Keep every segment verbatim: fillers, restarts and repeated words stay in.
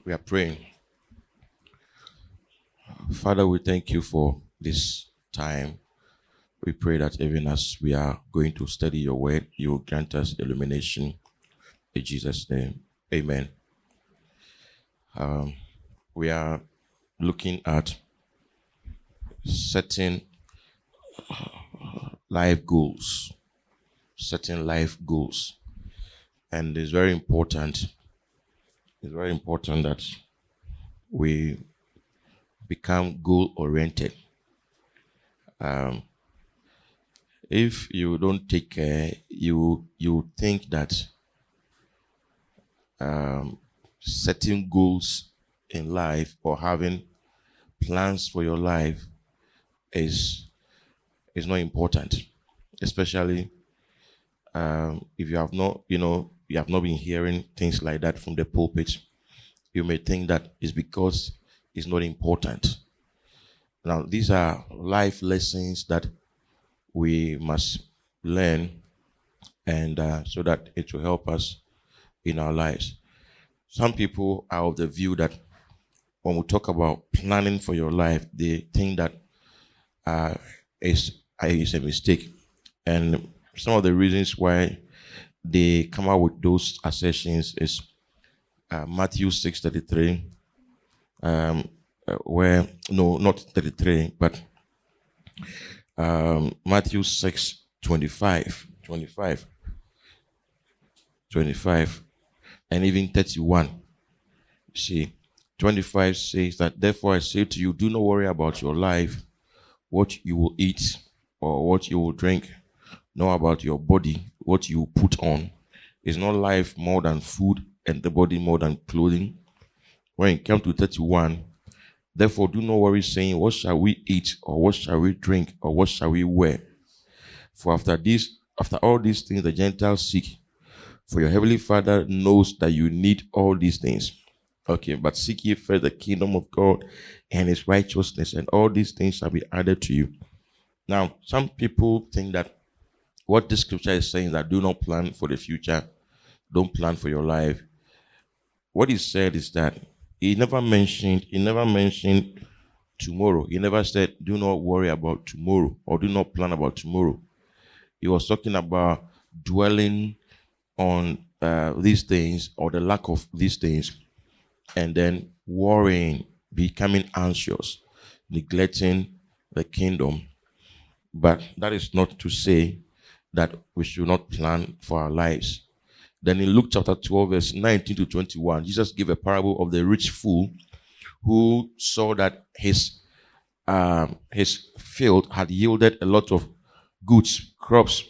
We are praying. Father, we thank you for this time. We pray that even as we are going to study your word, you will grant us illumination. In Jesus' name, amen. Um, we are looking at setting life goals. Setting life goals. And it's very important. It's very important that we become goal-oriented. Um, if you don't take care, you you think that um, setting goals in life or having plans for your life is is not important, especially um, if you have not, you know, you have not been hearing things like that from the pulpit. You may think that it's because it's not important. Now, these are life lessons that we must learn, and uh, so that it will help us in our lives. Some people are of the view that when we talk about planning for your life, they think that uh, it's, uh, it's a mistake. And some of the reasons why they come out with those assertions is uh, Matthew six thirty-three, um, uh, where, no, not thirty-three, but um, Matthew six twenty-five, twenty-five, twenty-five, and even thirty-one. See, twenty-five says that, therefore I say to you, do not worry about your life, what you will eat or what you will drink, nor about your body, what you put on. Is not life more than food, and the body more than clothing? When it comes to thirty-one, therefore do not worry, saying, what shall we eat, or what shall we drink, or what shall we wear? For after this, after all these things the Gentiles seek. For your heavenly Father knows that you need all these things. Okay, but seek ye first the kingdom of God and his righteousness, and all these things shall be added to you. Now, some people think that what this scripture is saying is that do not plan for the future, don't plan for your life. What he said is that he never mentioned, he never mentioned tomorrow. He never said, do not worry about tomorrow, or do not plan about tomorrow. He was talking about dwelling on uh, these things, or the lack of these things, and then worrying, becoming anxious, neglecting the kingdom. But that is not to say that we should not plan for our lives. Then in Luke chapter twelve, verse nineteen to twenty-one, Jesus gave a parable of the rich fool who saw that his um, his field had yielded a lot of goods, crops.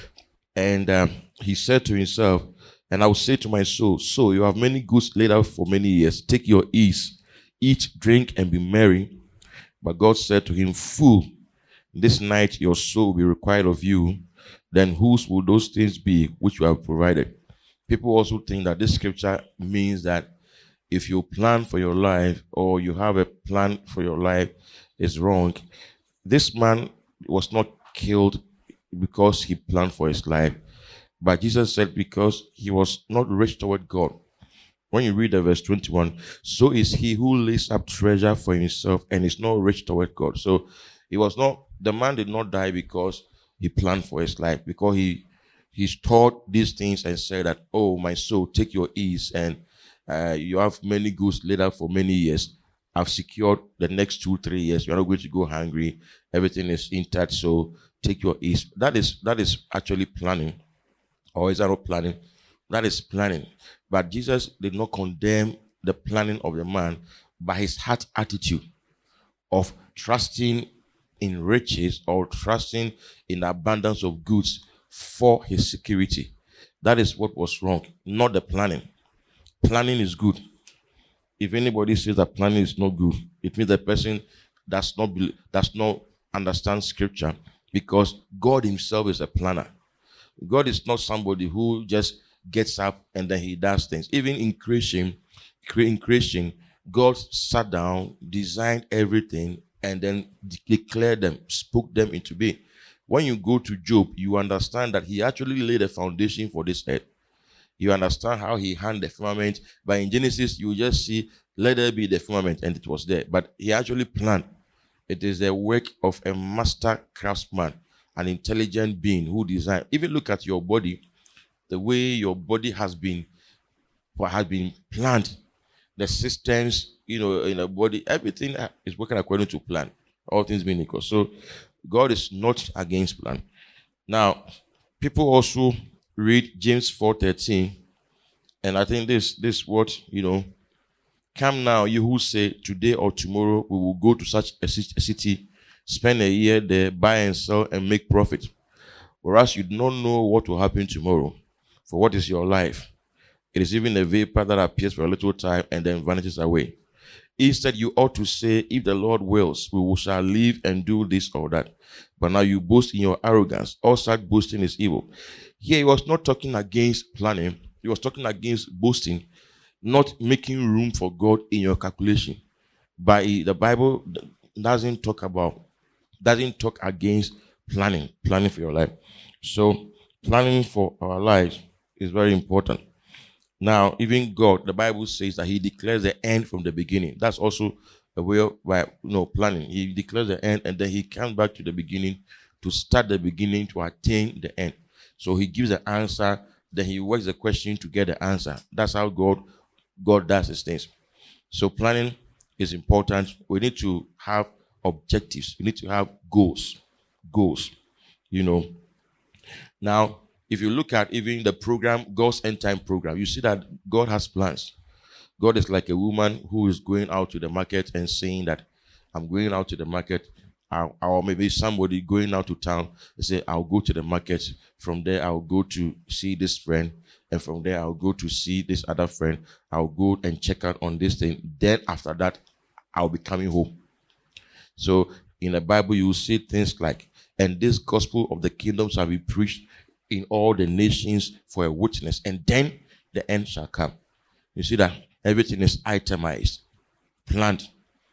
And um, he said to himself, and I will say to my soul, so you have many goods laid out for many years. Take your ease, eat, drink, and be merry. But God said to him, fool, this night your soul will be required of you. Then whose will those things be which you have provided? People also think that this scripture means that if you plan for your life, or you have a plan for your life, is wrong. This man was not killed because he planned for his life, but Jesus said because he was not rich toward God. When you read the verse twenty-one, so is he who lays up treasure for himself and is not rich toward God. So he was not, the man did not die because he planned for his life, because he he's taught these things and said that, oh, my soul, take your ease, and uh, you have many goods laid out for many years. I've secured the next two, three years. You're not going to go hungry. Everything is intact, so take your ease. That is that is actually planning. Or is that not planning? That is planning. But Jesus did not condemn the planning of the man by his heart attitude of trusting in riches, or trusting in the abundance of goods for his security. That is what was wrong, not the planning. Planning is good. If anybody says that planning is not good, it means the person does not be, does not understand scripture, because God himself is a planner. God is not somebody who just gets up and then he does things. Even in creation, in creation, God sat down, designed everything, and then declared them, spoke them into being. When you go to Job, you understand that he actually laid a foundation for this earth. You understand how he handled the firmament. But in Genesis, you just see let there be the firmament, and it was there. But he actually planned. It is the work of a master craftsman, an intelligent being who designed. Even look at your body, the way your body has been, has been planned, the systems, you know, in the body, everything is working according to plan. All things being equal. So God is not against plan. Now, people also read James four thirteen, and I think this this what, you know, come now, you who say today or tomorrow we will go to such a city, spend a year there, buy and sell and make profit. Whereas you do not know what will happen tomorrow. For what is your life? It is even a vapor that appears for a little time and then vanishes away. Instead, you ought to say, if the Lord wills, we shall live and do this or that. But now you boast in your arrogance. All such boasting is evil. Here he was not talking against planning. He was talking against boasting, not making room for God in your calculation. But the Bible doesn't talk about, doesn't talk against planning, planning for your life. So planning for our lives is very important. Now, even God, the Bible says that he declares the end from the beginning. That's also a way of by, you know, planning. He declares the end and then he comes back to the beginning to start the beginning to attain the end. So he gives the answer, then he works the question to get the answer. That's how God, God does his things. So planning is important. We need to have objectives. We need to have goals. Goals. You know. Now, if you look at even the program, God's end time program, you see that God has plans. God is like a woman who is going out to the market and saying that I'm going out to the market, or maybe somebody going out to town and say, I'll go to the market. From there, I'll go to see this friend. And from there, I'll go to see this other friend. I'll go and check out on this thing. Then after that, I'll be coming home. So in the Bible, you will see things like, and this gospel of the kingdom shall be preached in all the nations for a witness, and then the end shall come. You see that everything is itemized, planned.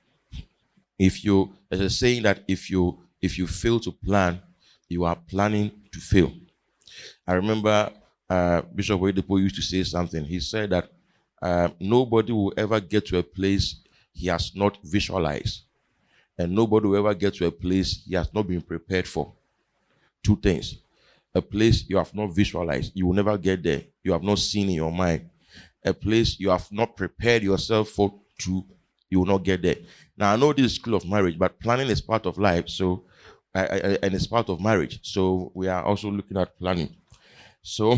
If you, there's a saying that if you if you fail to plan, you are planning to fail. I remember uh, Bishop Oyedepo used to say something. He said that uh, nobody will ever get to a place he has not visualized, and nobody will ever get to a place he has not been prepared for. Two things. A place you have not visualized, you will never get there. You have not seen in your mind. A place you have not prepared yourself for, to, you will not get there. Now, I know this is school of marriage, but planning is part of life, so I, I, and it's part of marriage. So we are also looking at planning. So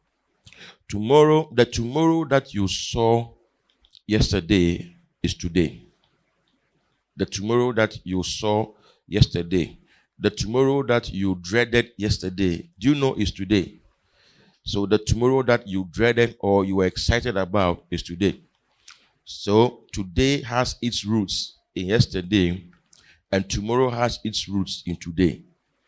tomorrow, the tomorrow that you saw yesterday is today. The tomorrow that you saw yesterday. The tomorrow that you dreaded yesterday, do you know is today? So the tomorrow that you dreaded or you were excited about is today. So today has its roots in yesterday, and tomorrow has its roots in today.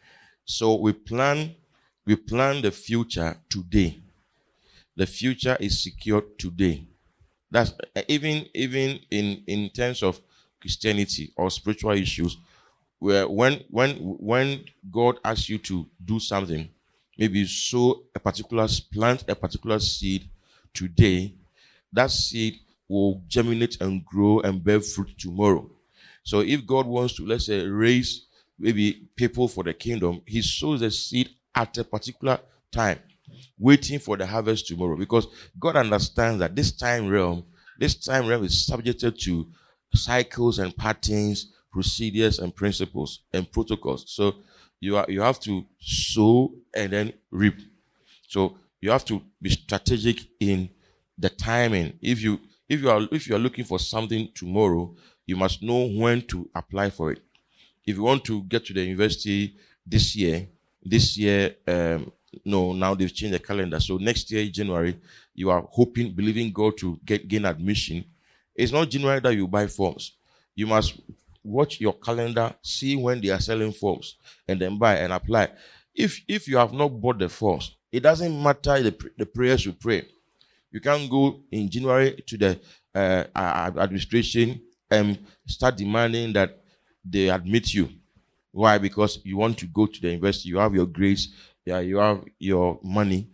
So we plan, we plan the future today. The future is secured today. That's even even in, in terms of Christianity or spiritual issues. Where when when when God asks you to do something, maybe sow a particular plant a particular seed today, that seed will germinate and grow and bear fruit tomorrow. So if God wants to, let's say, raise maybe people for the kingdom, he sows the seed at a particular time, waiting for the harvest tomorrow. Because God understands that this time realm, this time realm is subjected to cycles and patterns, procedures and principles and protocols. So you are you have to sow and then reap. So you have to be strategic in the timing. If you if you are if you are looking for something tomorrow, you must know when to apply for it. If you want to get to the university this year, this year, um, no, now they've changed the calendar. So next year, January, you are hoping, believing God to get gain admission. It's not January that you buy forms. You must watch your calendar, see when they are selling forms, and then buy and apply. If if you have not bought the forms, it doesn't matter the, the prayers you pray. You can't go in January to the uh, administration and start demanding that they admit you. Why? Because you want to go to the university. You have your grades, yeah, you have your money,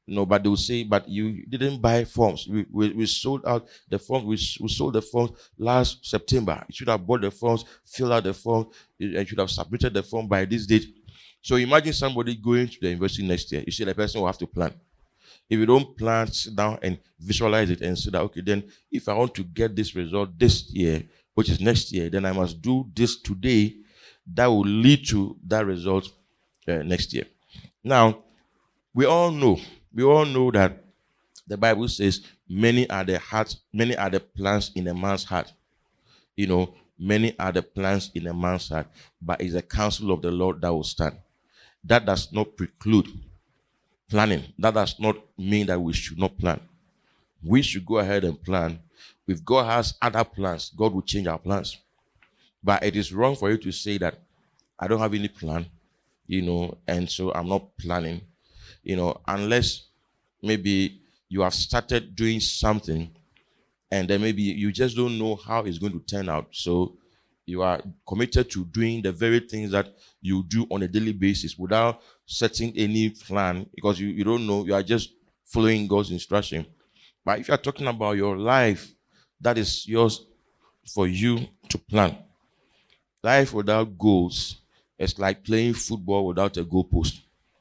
No, but they will say, but you didn't buy forms. We, we, we sold out the forms. We, we sold the forms last September. You should have bought the forms, filled out the form, and should have submitted the form by this date. So imagine somebody going to the university next year. You see, the person will have to plan. If you don't plan, sit down and visualize it and say that, okay, then if I want to get this result this year, which is next year, then I must do this today. That will lead to that result uh, next year. Now, we all know, we all know that the Bible says many are the hearts, many are the plans in a man's heart. You know, many are the plans in a man's heart, but it's the counsel of the Lord that will stand. That does not preclude planning. That does not mean that we should not plan. We should go ahead and plan. If God has other plans, God will change our plans. But it is wrong for you to say that I don't have any plan, you know, and so I'm not planning, you know, unless maybe you have started doing something and then maybe you just don't know how it's going to turn out. So you are committed to doing the very things that you do on a daily basis without setting any plan because you, you don't know, you are just following God's instruction. But if you are talking about your life, that is yours for you to plan. Life without goals is like playing football without a goalpost.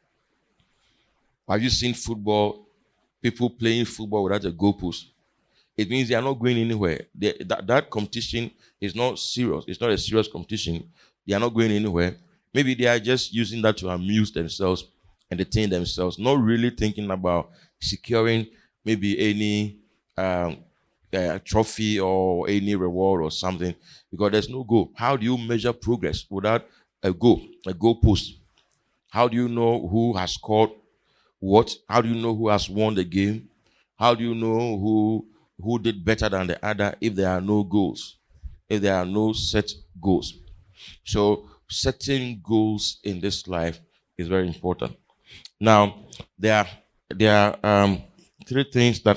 Have you seen football, people playing football without a goalpost? It means they are not going anywhere. They, that, that competition is not serious. It's not a serious competition. They are not going anywhere. Maybe they are just using that to amuse themselves, entertain themselves, not really thinking about securing maybe any um, uh, trophy or any reward or something, because there's no goal. How do you measure progress without a goal, a goal post? How do you know who has scored what? How do you know who has won the game? How do you know who who did better than the other if there are no goals, if there are no set goals? So setting goals in this life is very important. Now, there are, there are um, three things that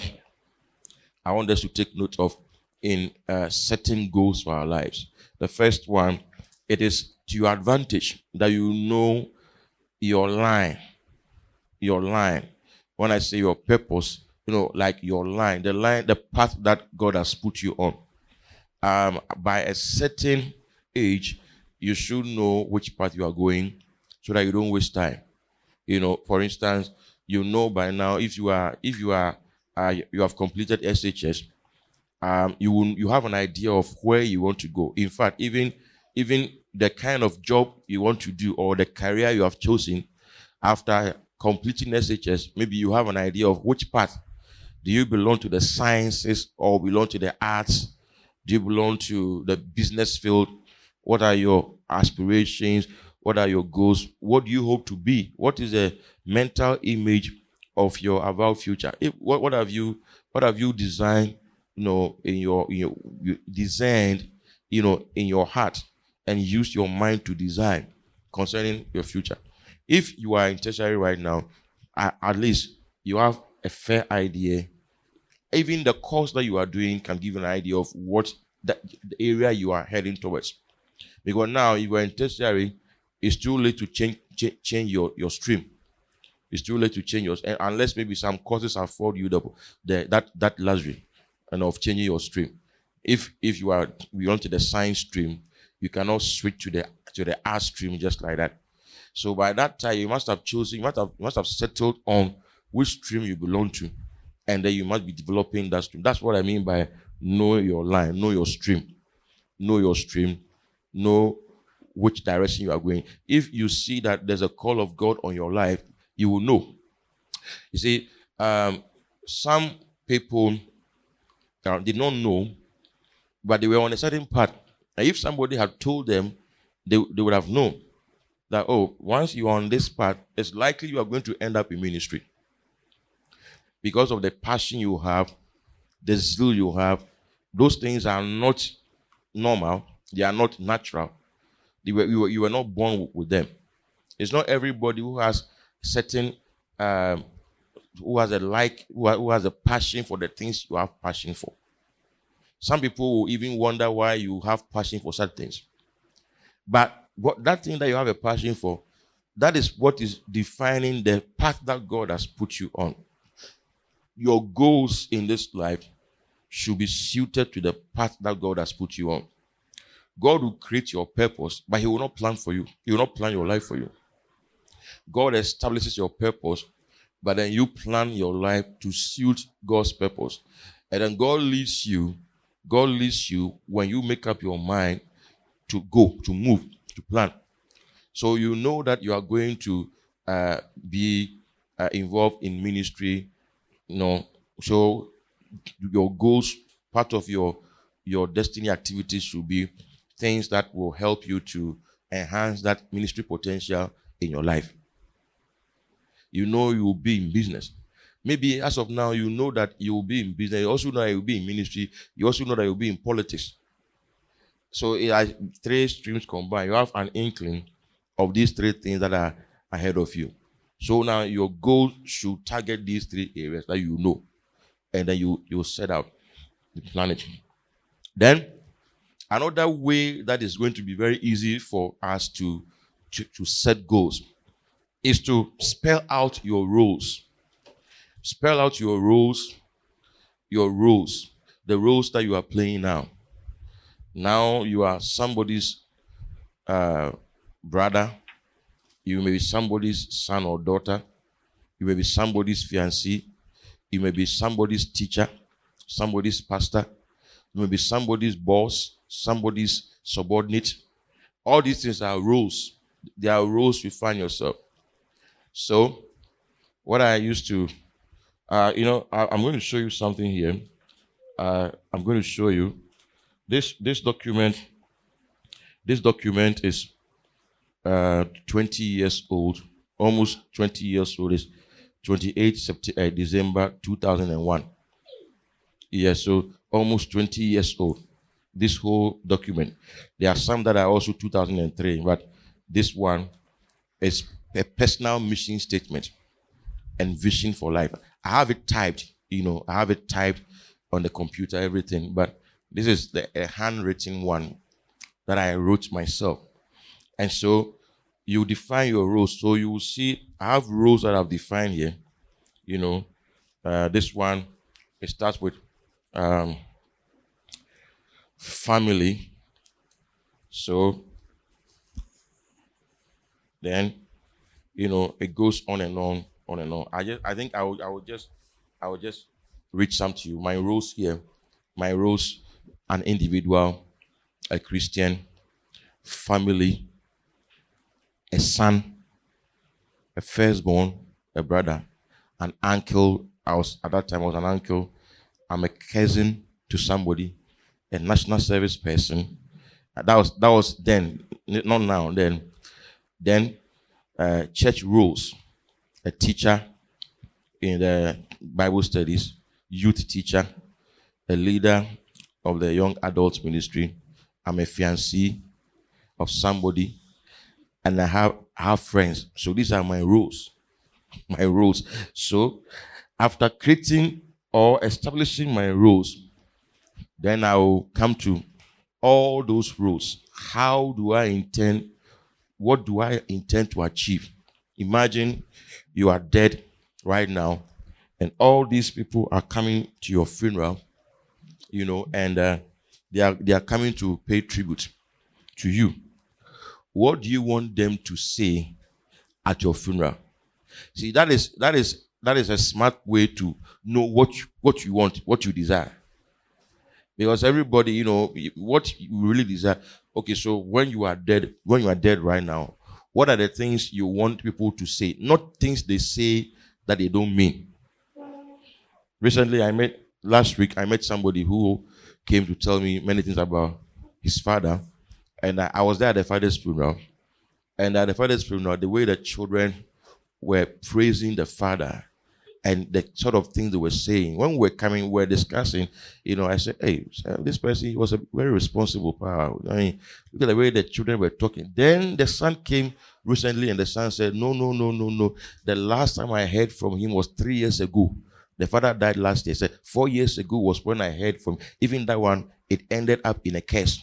I want us to take note of in uh, setting goals for our lives. The first one, it is to your advantage that you know your line. Your line. When I say your purpose, you know, like your line, the line, the path that God has put you on. Um, by a certain age, you should know which path you are going so that you don't waste time. You know, for instance, you know by now if you are if you are uh, you have completed S H S, um, you will you have an idea of where you want to go. In fact, even even the kind of job you want to do or the career you have chosen after completing S H S, maybe you have an idea of which path. Do you belong to the sciences or belong to the arts? Do you belong to the business field? What are your aspirations? What are your goals? What do you hope to be? What is the mental image of your avowed future? If, what, what have you what have you designed, you know, in your, in your you designed, you know, in your heart and used your mind to design concerning your future? If you are in tertiary right now, at, at least you have a fair idea. Even the course that you are doing can give you an idea of what the, the area you are heading towards. Because now, if you are in tertiary, it's too late to change change, change your, your stream. It's too late to change yours, unless maybe some courses afford you the, the that that luxury and of changing your stream. If if you are you want to the science stream, you cannot switch to the to the art stream just like that. So by that time, you must have chosen, you must have you must have settled on which stream you belong to, and then you must be developing that stream. That's what I mean by know your line, know your stream, know your stream, know which direction you are going. If you see that there's a call of God on your life, you will know. You see, um, some people uh, did not know, but they were on a certain path. And if somebody had told them, they, they would have known that, oh, once you are on this path, it's likely you are going to end up in ministry. Because of the passion you have, the zeal you have, those things are not normal. They are not natural. You were, you were, you were not born with them. It's not everybody who has certain, um, who has a like, who has a passion for the things you have passion for. Some people will even wonder why you have passion for certain things. But what, that thing that you have a passion for, that is what is defining the path that God has put you on. your goals in this life should be suited to the path that God has put you on. God will create your purpose, but he will not plan for you. He will not plan your life for you. God establishes your purpose, but then you plan your life to suit God's purpose. And then God leads you, God leads you when you make up your mind to go, to move, to plan. So you know that you are going to uh, be uh, involved in ministry, you know, so your goals, part of your, your destiny activities should be things that will help you to enhance that ministry potential in your life. You know you will be in business. Maybe as of now, you know that you will be in business. You also know that you will be in ministry. You also know that you will be in politics. So it has three streams combined. You have an inkling of these three things that are ahead of you. So now your goal should target these three areas that you know. And then you, you set out the planet. Then, another way that is going to be very easy for us to, to, to set goals is to spell out your roles. Spell out your roles, your roles, the roles that you are playing now. Now you are somebody's uh, brother. You may be somebody's son or daughter. You may be somebody's fiancé. You may be somebody's teacher, somebody's pastor. You may be somebody's boss, somebody's subordinate. All these things are roles. They are roles you find yourself. So, what I used to, uh, you know, I, I'm going to show you something here. Uh, I'm going to show you this this document. This document is uh, twenty years old, almost twenty years old. It's twenty-eighth December two thousand one. Yeah, so almost twenty years old. This whole document. There are some that are also two thousand three, but this one is a personal mission statement and vision for life. I have it typed, you know, I have it typed on the computer, everything, but this is the a handwritten one that I wrote myself. And so you define your roles. So you will see, I have roles that I've defined here. You know, uh, this one, it starts with um, family. So then, you know, it goes on and on, on and on. I just, I think I would, I would just, I would just read some to you. My roles here, my roles: an individual, a Christian, family, a son, a firstborn, a brother, an uncle. I was at that time I was an uncle. I'm a cousin to somebody, a national service person. That was that was then, not now. Then, then. Uh, church rules, a teacher in the Bible studies, youth teacher, a leader of the young adult ministry. I'm a fiancé of somebody, and I have, I have friends. So these are my roles, my roles. So after creating or establishing my roles, then I will come to all those roles. How do I intend What do I intend to achieve? Imagine you are dead right now, and all these people are coming to your funeral, you know, and uh, they are they are coming to pay tribute to you. What do you want them to say at your funeral? See, that is that is that is a smart way to know what you, what you want, what you desire. Because everybody, you know, what you really desire. Okay, so when you are dead, when you are dead right now, what are the things you want people to say? Not things they say that they don't mean. Recently, I met, last week, I met somebody who came to tell me many things about his father. And I, I was there at the father's funeral. And at the father's funeral, the way the children were praising the father, and the sort of things they were saying. When we were coming, we were discussing, you know, I said, hey, this person was a very responsible power. I mean, look at the way the children were talking. Then the son came recently, and the son said, no, no, no, no, no. The last time I heard from him was three years ago. The father died last year. He said, four years ago was when I heard from him. Even that one, it ended up in a curse.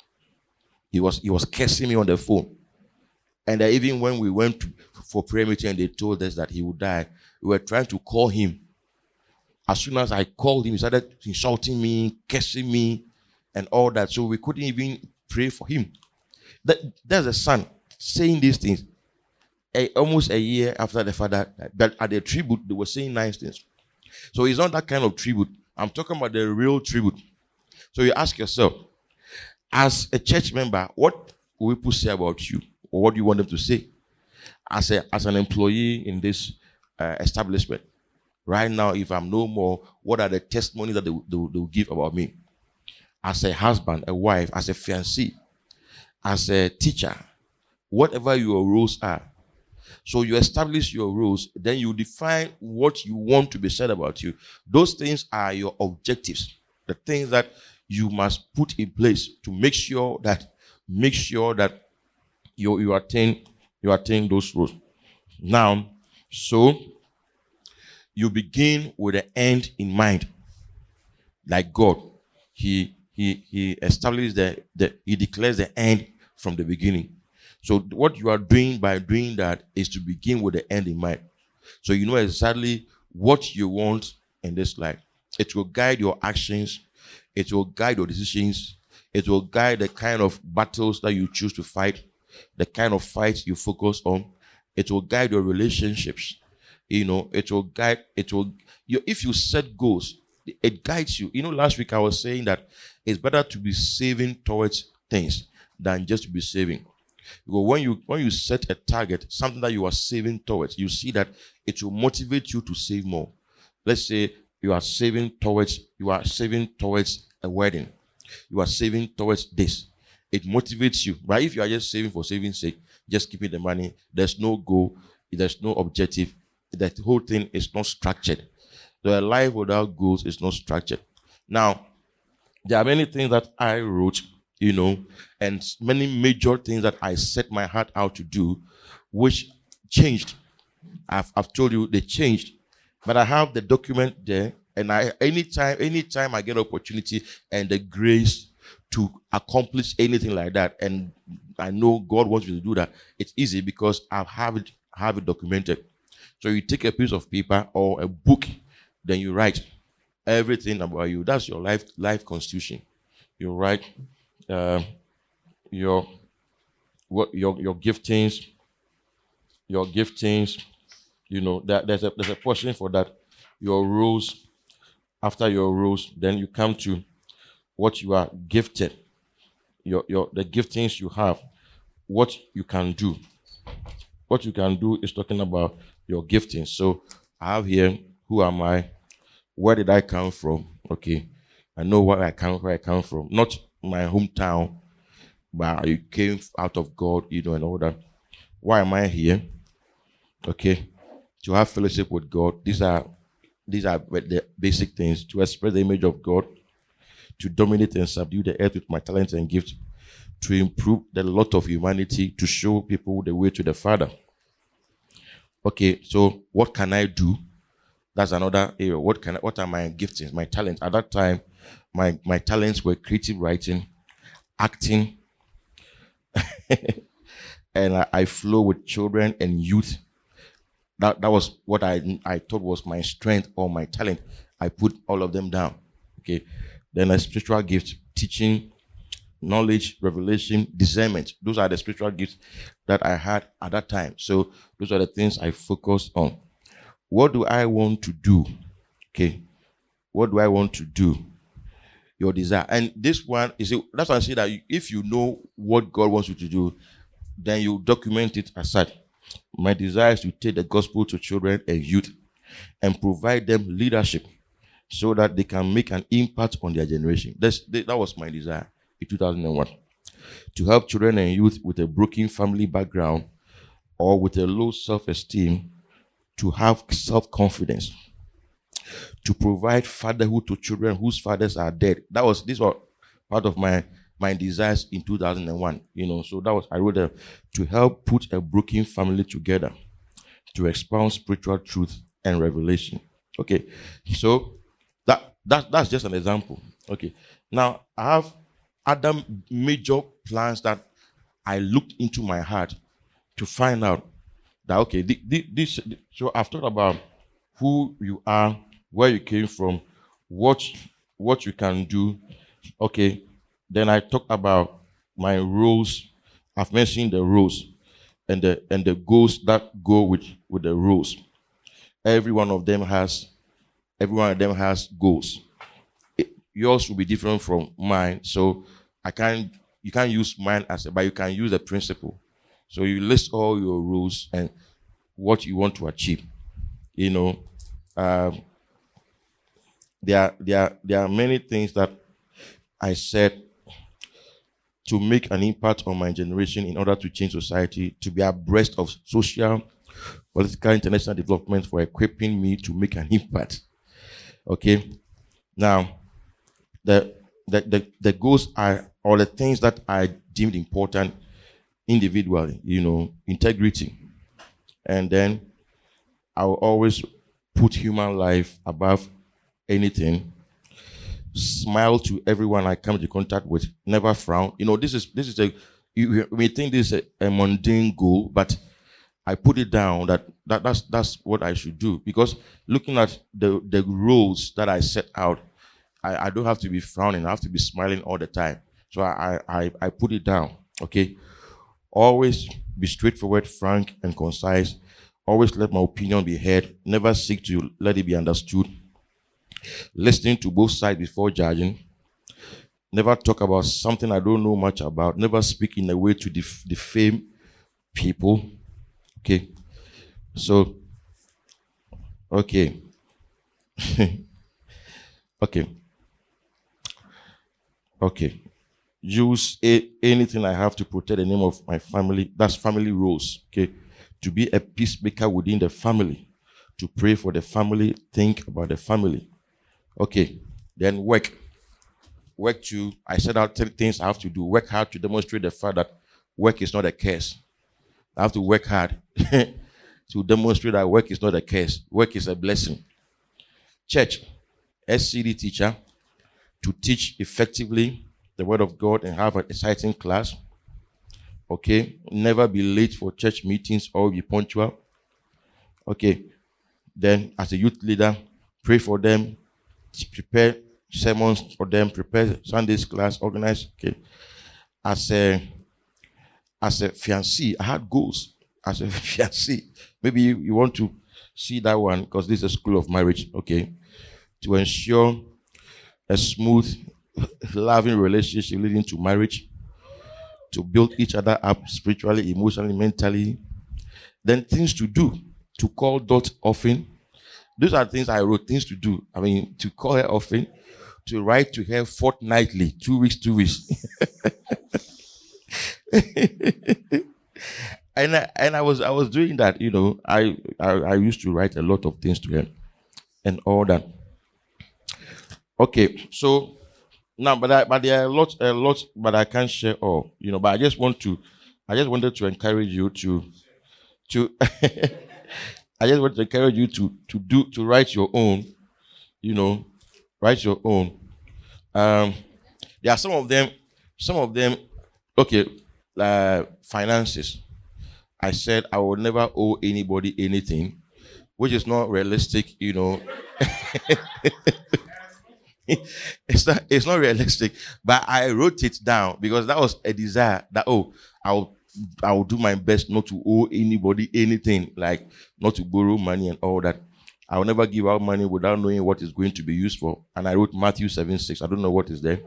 He was, he was cursing me on the phone. And uh, even when we went to, for prayer meeting and they told us that he would die, we were trying to call him As soon as I called him, he started insulting me, cursing me, and all that. So we couldn't even pray for him. That, there's a son saying these things a, almost a year after the father died. But at the tribute, they were saying nice things. So it's not that kind of tribute. I'm talking about the real tribute. So you ask yourself, as a church member, what will people say about you? Or what do you want them to say? As, a, as an employee in this uh, establishment, right now, if I'm no more, what are the testimonies that they, they, they will give about me? As a husband, a wife, as a fiancé, as a teacher, whatever your roles are. So you establish your roles, then you define what you want to be said about you. Those things are your objectives, the things that you must put in place to make sure that make sure that you you attain you attain those roles. Now, so you begin with the end in mind, like God. He he he established the, the he declares the end from the beginning. So what you are doing by doing that is to begin with the end in mind. So you know exactly what you want in this life. It will guide your actions. It will guide your decisions. It will guide the kind of battles that you choose to fight, the kind of fights you focus on. It will guide your relationships. You know, it will guide, it will, you, if you set goals, it guides you. You know, last week I was saying that it's better to be saving towards things than just to be saving. Because when you when you set a target, something that you are saving towards, you see that it will motivate you to save more. Let's say you are saving towards you are saving towards a wedding. You are saving towards this. It motivates you. But if you are just saving for saving's sake, just keeping the money, there's no goal, there's no objective. That whole thing is not structured. So a life without goals is not structured. Now, there are many things that I wrote, you know, and many major things that I set my heart out to do, which changed. I've, I've told you they changed, but I have the document there, and I anytime, anytime I get opportunity and the grace to accomplish anything like that, and I know God wants me to do that, it's easy because I have it, have it documented. So you take a piece of paper or a book, then you write everything about you. That's your life life constitution. You write uh, your what your your giftings, your giftings. You know that there's a there's a portion for that. Your roles. After your roles, then you come to what you are gifted. Your your the giftings you have, what you can do. What you can do is talking about your giftings. So I have here, who am I? Where did I come from? Okay. I know where I come where I come from. Not my hometown, but I came out of God, you know, and all that. Why am I here? Okay. To have fellowship with God. These are these are the basic things. To express the image of God, to dominate and subdue the earth with my talents and gifts, to improve the lot of humanity, to show people the way to the Father. Okay, so what can I do? That's another area. What can I, what are my giftings, my talents? At that time, my, my talents were creative writing, acting, and I, I flow with children and youth. That that was what I I thought was my strength or my talent. I put all of them down. Okay, then a spiritual gift, teaching, knowledge, revelation, discernment. Those are the spiritual gifts that I had at that time. So those are the things I focused on. What do I want to do? Okay. What do I want to do? Your desire. And this one, is that's why I say that if you know what God wants you to do, then you document it aside. My desire is to take the gospel to children and youth and provide them leadership so that they can make an impact on their generation. That's, that was my desire in two thousand one. To help children and youth with a broken family background or with a low self-esteem to have self-confidence. To provide fatherhood to children whose fathers are dead. That was, this was part of my, my desires in two thousand one. You know, so that was, I wrote there, to help put a broken family together, to expound spiritual truth and revelation. Okay, so that, that that's just an example. Okay, now I have other major plans that I looked into my heart to find out that, okay, this, this so I've talked about who you are, where you came from, what what you can do. Okay. Then I talk about my roles. I've mentioned the roles and the and the goals that go with, with the roles. Every one of them has every one of them has goals. It, yours will be different from mine, so I can't you can't use mine as a, but you can use the principle. So you list all your rules and what you want to achieve. You know, um, there are there are there are many things that I said to make an impact on my generation in order to change society, to be abreast of social, political, international development for equipping me to make an impact. Okay? Now, the the the, the goals are or the things that I deemed important individually, you know, integrity. And then I will always put human life above anything. Smile to everyone I come into contact with. Never frown. You know, this is this is a you may think this is a, a mundane goal, but I put it down that, that that's that's what I should do. Because looking at the, the roles that I set out, I, I don't have to be frowning, I have to be smiling all the time. So I I, I put it down. Okay. Always be straightforward, frank, and concise. Always let my opinion be heard. Never seek to let it be understood. Listening to both sides before judging. Never talk about something I don't know much about. Never speak in a way to def- defame people. Okay. So, okay. okay. Okay. Use a- anything I have to protect the name of my family. That's family roles. Okay. To be a peacemaker within the family. To pray for the family. Think about the family. Okay, then work. Work to, I said out three things I have to do. Work hard to demonstrate the fact that work is not a curse. I have to work hard to demonstrate that work is not a curse. Work is a blessing. Church, S C D teacher, to teach effectively the word of God and have an exciting class. Okay, never be late for church meetings or be punctual. Okay, then as a youth leader, pray for them. Prepare sermons for them, prepare Sunday's class, organize. Okay. As a as a fiancé, I had goals as a fiancé. Maybe you, you want to see that one because this is a school of marriage. Okay. To ensure a smooth, loving relationship leading to marriage, to build each other up spiritually, emotionally, mentally. Then things to do, to call Dot often. Those are things I wrote, things to do. I mean, to call her often, to write to her fortnightly, two weeks, two weeks. and I, and I was I was doing that, you know. I, I I used to write a lot of things to her and all that. Okay, so now, but I, but there are a lot, a lot, but I can't share all, you know. But I just want to, I just wanted to encourage you to, to. I just want to encourage you to to do to write your own, you know, write your own. Um, there are some of them, some of them. Okay, uh, finances. I said I will never owe anybody anything, which is not realistic, you know. it's not it's not realistic, but I wrote it down because that was a desire that oh I'll. I will do my best not to owe anybody anything, like not to borrow money and all that. I will never give out money without knowing what it's going to be used for. And I wrote Matthew seven six. I don't know what is there.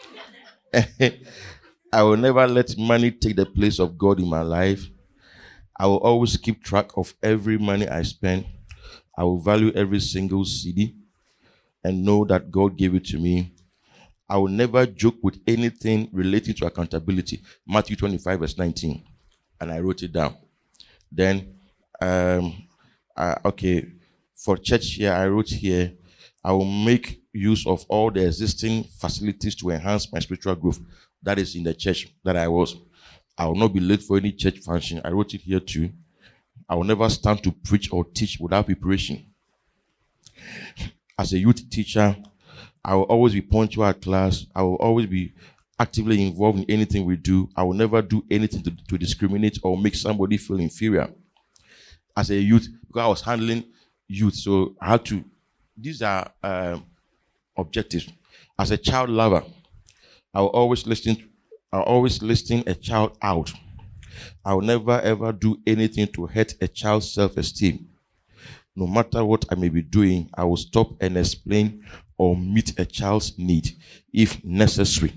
I will never let money take the place of God in my life. I will always keep track of every money I spend. I will value every single C D and know that God gave it to me. I will never joke with anything relating to accountability. Matthew twenty-five, verse nineteen. And I wrote it down. Then, um, uh, okay, for church here, I wrote here, I will make use of all the existing facilities to enhance my spiritual growth. That is in the church that I was. I will not be late for any church function. I wrote it here too. I will never stand to preach or teach without preparation. As a youth teacher, I will always be punctual at class. I will always be actively involved in anything we do. I will never do anything to, to discriminate or make somebody feel inferior. As a youth, because I was handling youth, so I had to these are um, objectives. As a child lover, I will always listen. I will always listen a child out. I will never ever do anything to hurt a child's self-esteem. No matter what I may be doing, I will stop and explain or meet a child's need if necessary.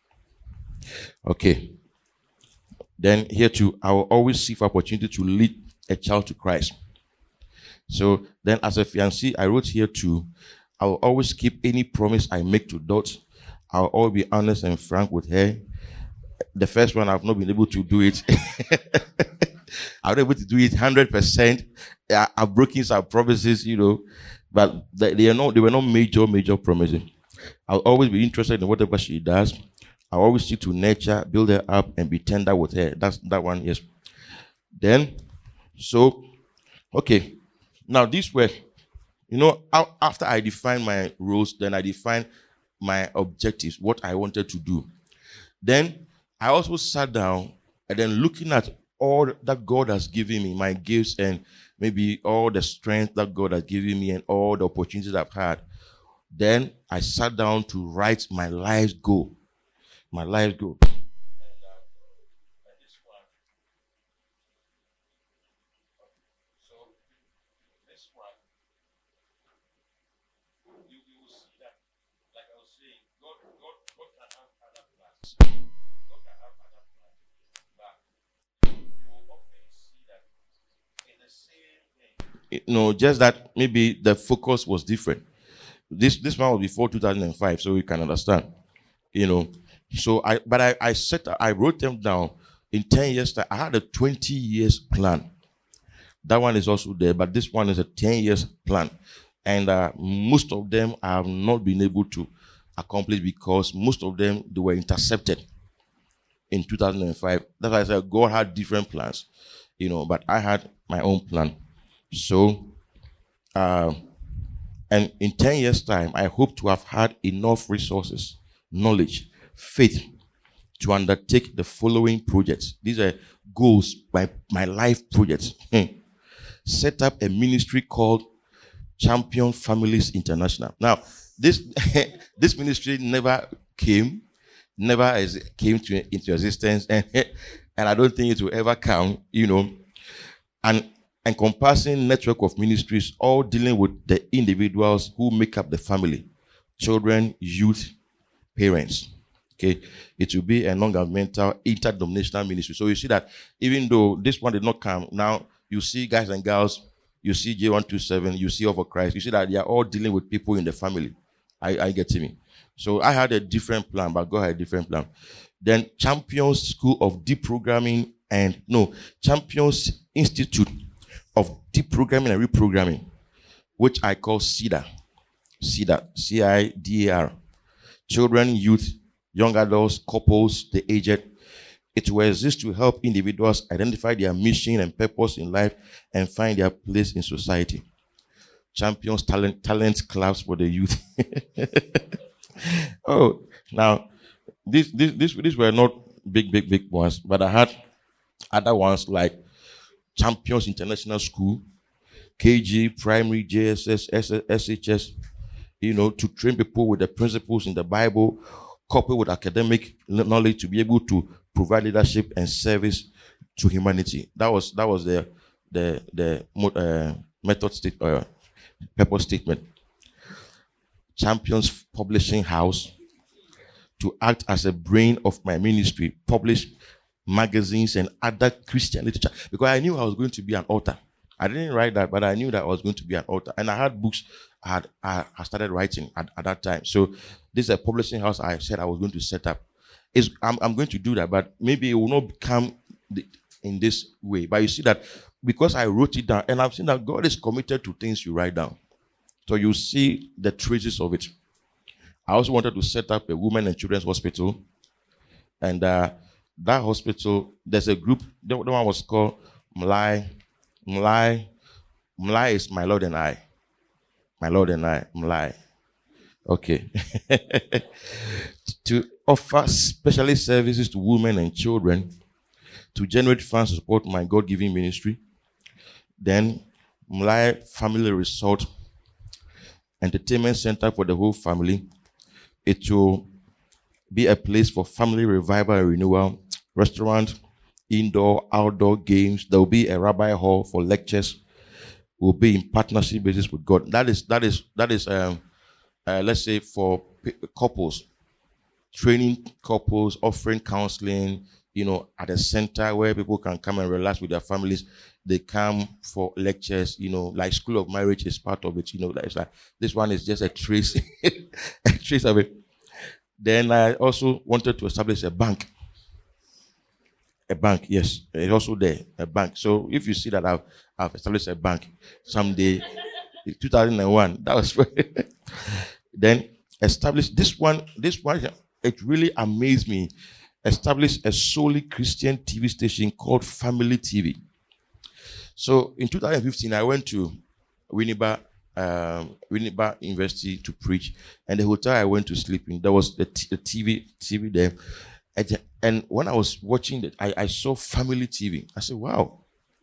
Okay. Then here too, I will always seek for opportunity to lead a child to Christ. So then as a fiancé, I wrote here too, I will always keep any promise I make to Dot. I will always be honest and frank with her. The first one, I've not been able to do it. I'm not able to do it one hundred percent. I've broken some promises, you know, but they are not, they were not major, major promises. I'll always be interested in whatever she does. I'll always seek to nurture, build her up, and be tender with her. That's that one, yes. Then, so, okay. Now, this way, you know, after I defined my roles, then I defined my objectives, what I wanted to do. Then, I also sat down and then looking at all that God has given me, my gifts and maybe all the strength that God has given me and all the opportunities I've had. Then I sat down to write my life's goal. My life's goal. You know, just that maybe the focus was different. This this one was before two thousand five, so you can understand. You know, so I but I I set I wrote them down in ten years time. I had a twenty years plan. That one is also there, but this one is a ten years plan, and uh, most of them I have not been able to accomplish because most of them they were intercepted in two thousand five. That's why I said God had different plans, you know, but I had my own plan. So, uh, and in ten years' time, I hope to have had enough resources, knowledge, faith to undertake the following projects. These are goals, my, my life projects. Set up a ministry called Champion Families International. Now, this this ministry never came, never came to, into existence, and, and I don't think it will ever come, you know, and encompassing network of ministries, all dealing with the individuals who make up the family, children, youth, parents. Okay, it will be a non-governmental interdenominational ministry. So you see that even though this one did not come, now you see guys and girls, you see J one twenty-seven, you see Over Christ, you see that they are all dealing with people in the family. I, I get to me. So I had a different plan, but God had a different plan. Then Champions School of Deprogramming and no Champions Institute of Deprogramming and Reprogramming, which I call CIDAR. CIDAR, C I D A R. Children, youth, young adults, couples, the aged. It will exist to help individuals identify their mission and purpose in life and find their place in society. Champions Talent Talent Clubs for the youth. Oh, now, these this, this, these were not big, big, big ones, but I had other ones like Champions International School, K G, Primary, J S S, S H S, you know, to train people with the principles in the Bible, coupled with academic knowledge to be able to provide leadership and service to humanity. That was that was the the the uh, method state, uh, purpose statement. Champions Publishing House, to act as a brain of my ministry, publish magazines and other Christian literature, because I knew I was going to be an author. I didn't write that, but I knew that I was going to be an author, and I had books I had I, I started writing at, at that time. So this is a publishing house I said I was going to set up. Is I'm, I'm going to do that, but maybe it will not become the, in this way. But you see that because I wrote it down, and I've seen that God is committed to things you write down, so you see the traces of it. I also wanted to set up a women and children's hospital, and uh, that hospital, there's a group, the one was called Mlai. Mlai. Mlai is my Lord and I. My Lord and I. Mlai. Okay. To offer specialist services to women and children, to generate funds to support my God-given ministry. Then Mlai Family Resort, entertainment center for the whole family. It will be a place for family revival and renewal, restaurant, indoor, outdoor games. There will be a rabbi hall for lectures. We'll be in partnership basis with God. That is, that is, that is, um, uh, let's say for p- couples, training couples, offering counseling, you know, at a center where people can come and relax with their families. They come for lectures, you know, like School of Marriage is part of it, you know, that's like, this one is just a trace, a trace of it. Then I also wanted to establish a bank. A bank, yes. It's also there, a bank. So if you see that I've, I've established a bank someday, in two thousand one, that was then established this one, this one, it really amazed me. Established a solely Christian T V station called Family T V. So in two thousand fifteen, I went to Winneba, um, Winneba University to preach, and the hotel I went to sleep in, there was the, t- the T V, T V there. And, and when I was watching it, I, I saw Family T V. I said, wow.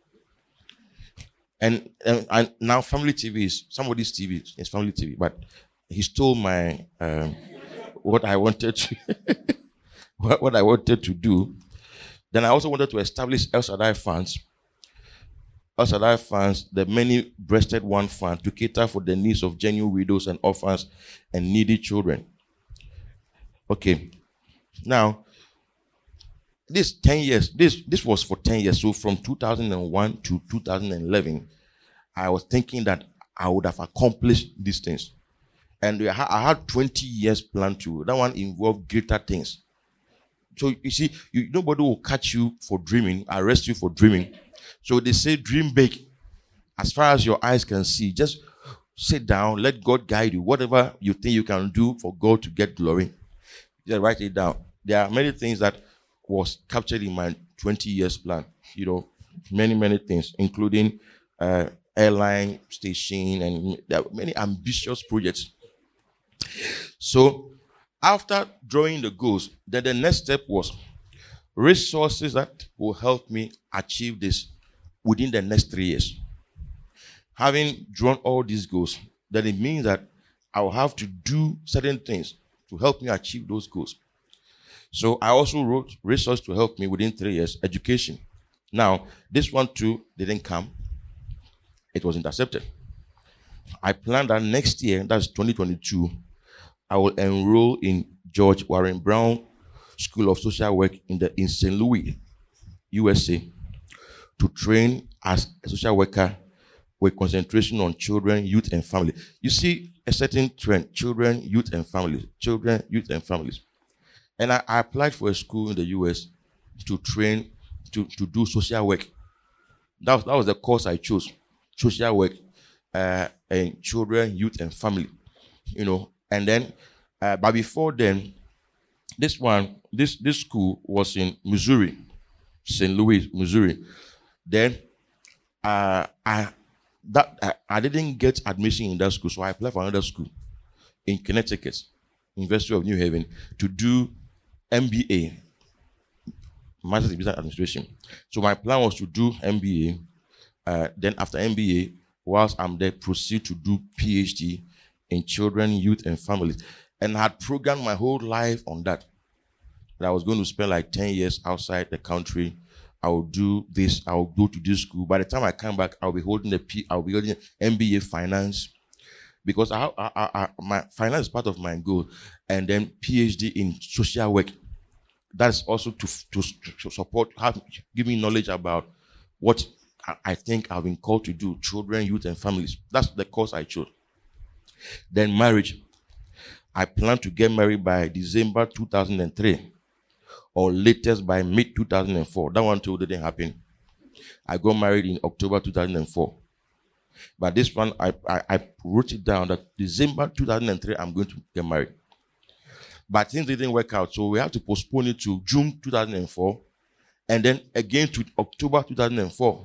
And, and, and now Family T V is somebody's T V, it's Family T V, but he stole my, um, what I wanted to, what, what I wanted to do. Then I also wanted to establish El Shaddai Funds. El Shaddai Funds, the many-breasted one fund, to cater for the needs of genuine widows and orphans and needy children. Okay. Now, this ten years, this, this was for ten years. So from two thousand one to two thousand eleven, I was thinking that I would have accomplished these things. And I had twenty years plan to. That one involved greater things. So you see, you, nobody will catch you for dreaming, arrest you for dreaming. So they say dream big. As far as your eyes can see, just sit down, let God guide you. Whatever you think you can do for God to get glory, just write it down. There are many things that was captured in my twenty years plan. You know, many, many things, including uh, airline station, and there are many ambitious projects. So after drawing the goals, then the next step was resources that will help me achieve this within the next three years. Having drawn all these goals, then it means that I will have to do certain things to help me achieve those goals. So I also wrote resources to help me within three years, education. Now, this one too didn't come. It was intercepted. I planned that next year, that's twenty twenty-two, I will enroll in George Warren Brown School of Social Work in the in Saint Louis, U S A, to train as a social worker with concentration on children, youth, and family. You see a certain trend: children, youth, and families. Children, youth, and families. And I, I applied for a school in the U S to train to, to do social work. That was, that was the course I chose: social work, uh, and children, youth, and family. You know. And then, uh, but before then, this one, this this school was in Missouri, Saint Louis, Missouri. Then, uh, I that I, I didn't get admission in that school, so I applied for another school in Connecticut, University of New Haven, to do M B A, Master's in Business Administration. So my plan was to do M B A. Uh, then after M B A, whilst I'm there, proceed to do P H D in children, youth, and families. And I had programmed my whole life on that. That I was going to spend like ten years outside the country. I will do this. I will go to this school. By the time I come back, I'll be holding the P. I'll be holding M B A finance, because I, I, I, I, my finance is part of my goal, and then P H D in social work. That's also to to, to support, have, give me knowledge about what I, I think I've been called to do: children, youth, and families. That's the course I chose. Then marriage. I plan to get married by December two thousand three, or latest by mid two thousand four. That one too didn't happen. I got married in October two thousand four. But this one, I, I, I wrote it down that December two thousand three, I'm going to get married. But things didn't work out, so we have to postpone it to June two thousand four, and then again to October two thousand four.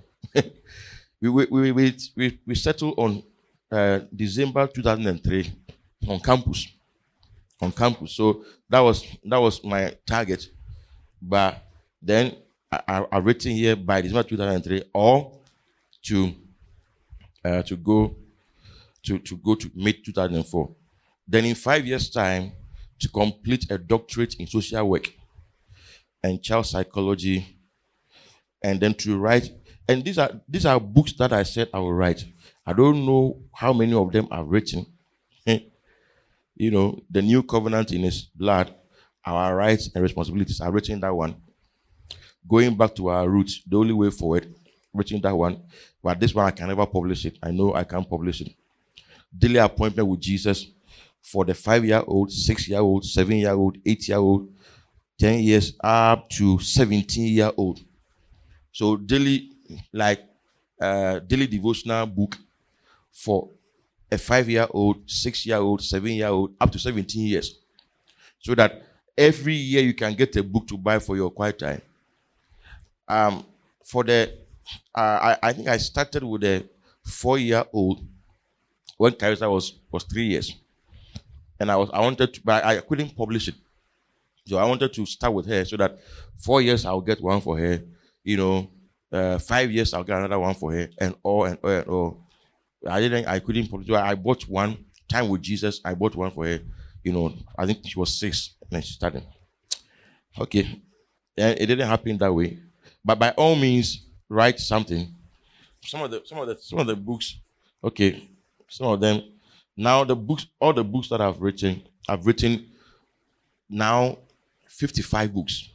we, we, we, we, we, we settled on uh, December two thousand three on campus. On campus. So that was that was my target. But then I, I, I've written here by December two thousand three, or to uh, to go to, to go to May two thousand four. Then in five years' time, to complete a doctorate in social work and child psychology, and then to write. And these are these are books that I said I will write. I don't know how many of them I've written. You know, the New Covenant in His Blood, our rights and responsibilities. I've written that one. Going back to our roots, the only way forward, written that one. But this one I can never publish it. I know I can't publish it. Daily Appointment with Jesus for the five-year-old, six-year-old, seven-year-old, eight-year-old, ten years up to seventeen-year-old. So daily, like uh, daily devotional book for a five-year-old, six-year-old, seven-year-old, up to seventeen years. So that every year you can get a book to buy for your quiet time. Um, for the, uh, I, I think I started with a four-year-old when Carissa was, was three years. And I was I wanted to, but I couldn't publish it. So I wanted to start with her so that four years I'll get one for her. You know, uh, five years I'll get another one for her, and all and all and all. I didn't. I couldn't publish. So I bought one. Time with Jesus. I bought one for her. You know, I think she was six when she started. Okay, and it didn't happen that way. But by all means, write something. Some of the some of the some of the books. Okay, some of them. Now the books, all the books that I've written, I've written now fifty-five books.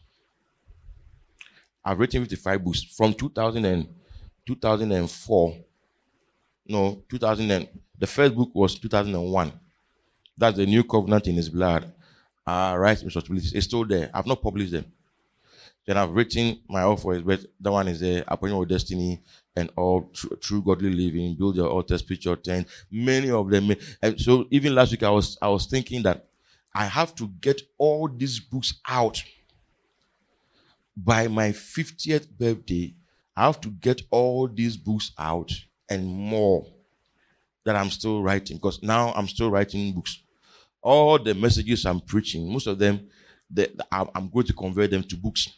I've written fifty-five books from two thousand and two thousand four. No, two thousand. And, the first book was two thousand one. That's the New Covenant in His Blood. Uh, rights and responsibilities. It's still there. I've not published them. Then I've written my All for His Birth. That one is there. Appointment with Destiny and all true, true godly living. Build your altar, spiritual tent. Many of them. And so even last week I was I was thinking that I have to get all these books out by my fiftieth birthday. I have to get all these books out and more that I'm still writing, because now I'm still writing books. All the messages I'm preaching, most of them, the, the, I'm going to convert them to books.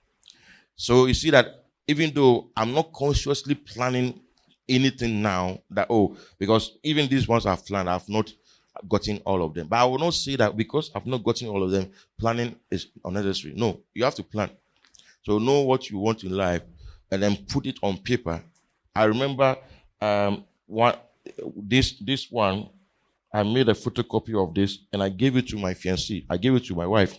So you see that even though I'm not consciously planning anything now, that, oh, because even these ones I've planned, I've not gotten all of them. But I will not say that because I've not gotten all of them, planning is unnecessary. No, you have to plan. So know what you want in life and then put it on paper. I remember um, one, this this one, I made a photocopy of this and I gave it to my fiancée. I gave it to my wife.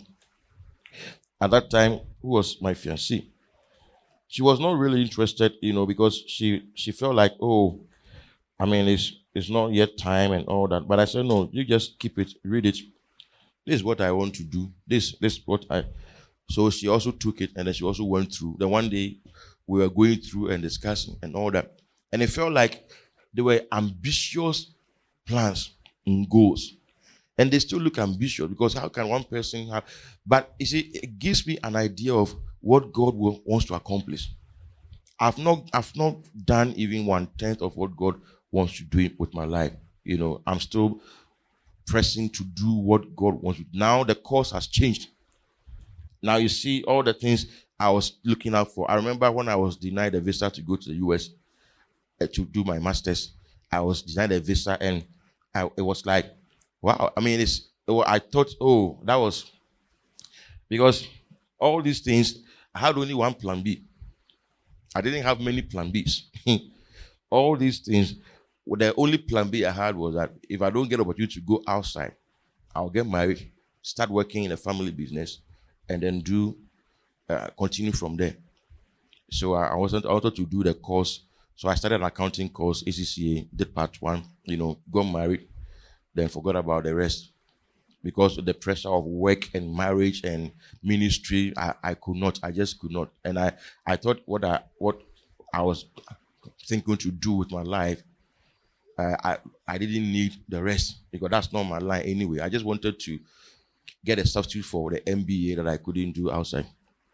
At that time, who was my fiancée? She was not really interested, you know, because she she felt like, oh, I mean, it's it's not yet time and all that. But I said, no, you just keep it, read it. This is what I want to do. This this is what I. So she also took it and then she also went through. Then one day we were going through and discussing and all that. And it felt like they were ambitious plans and goals. And they still look ambitious because how can one person have... But you see, it gives me an idea of what God will, wants to accomplish. I've not, I've not done even one-tenth of what God wants to do with my life. You know, I'm still pressing to do what God wants to do. Now the course has changed. Now you see all the things I was looking out for. I remember when I was denied a visa to go to the U S uh, to do my master's. I was denied a visa and I, it was like, wow. I mean, it's. It, I thought, oh, that was because all these things. I had only one plan B. I didn't have many plan Bs. All these things. Well, the only plan B I had was that if I don't get an opportunity to go outside, I'll get married, start working in a family business, and then do uh, continue from there. So I, I wasn't. I wanted to do the course. So I started an accounting course, A C C A, did part one. You know, got married, then forgot about the rest. Because of the pressure of work and marriage and ministry, I, I could not. I just could not. And I, I thought what I what I was thinking to do with my life, uh, I I didn't need the rest because that's not my line anyway. I just wanted to get a substitute for the M B A that I couldn't do outside.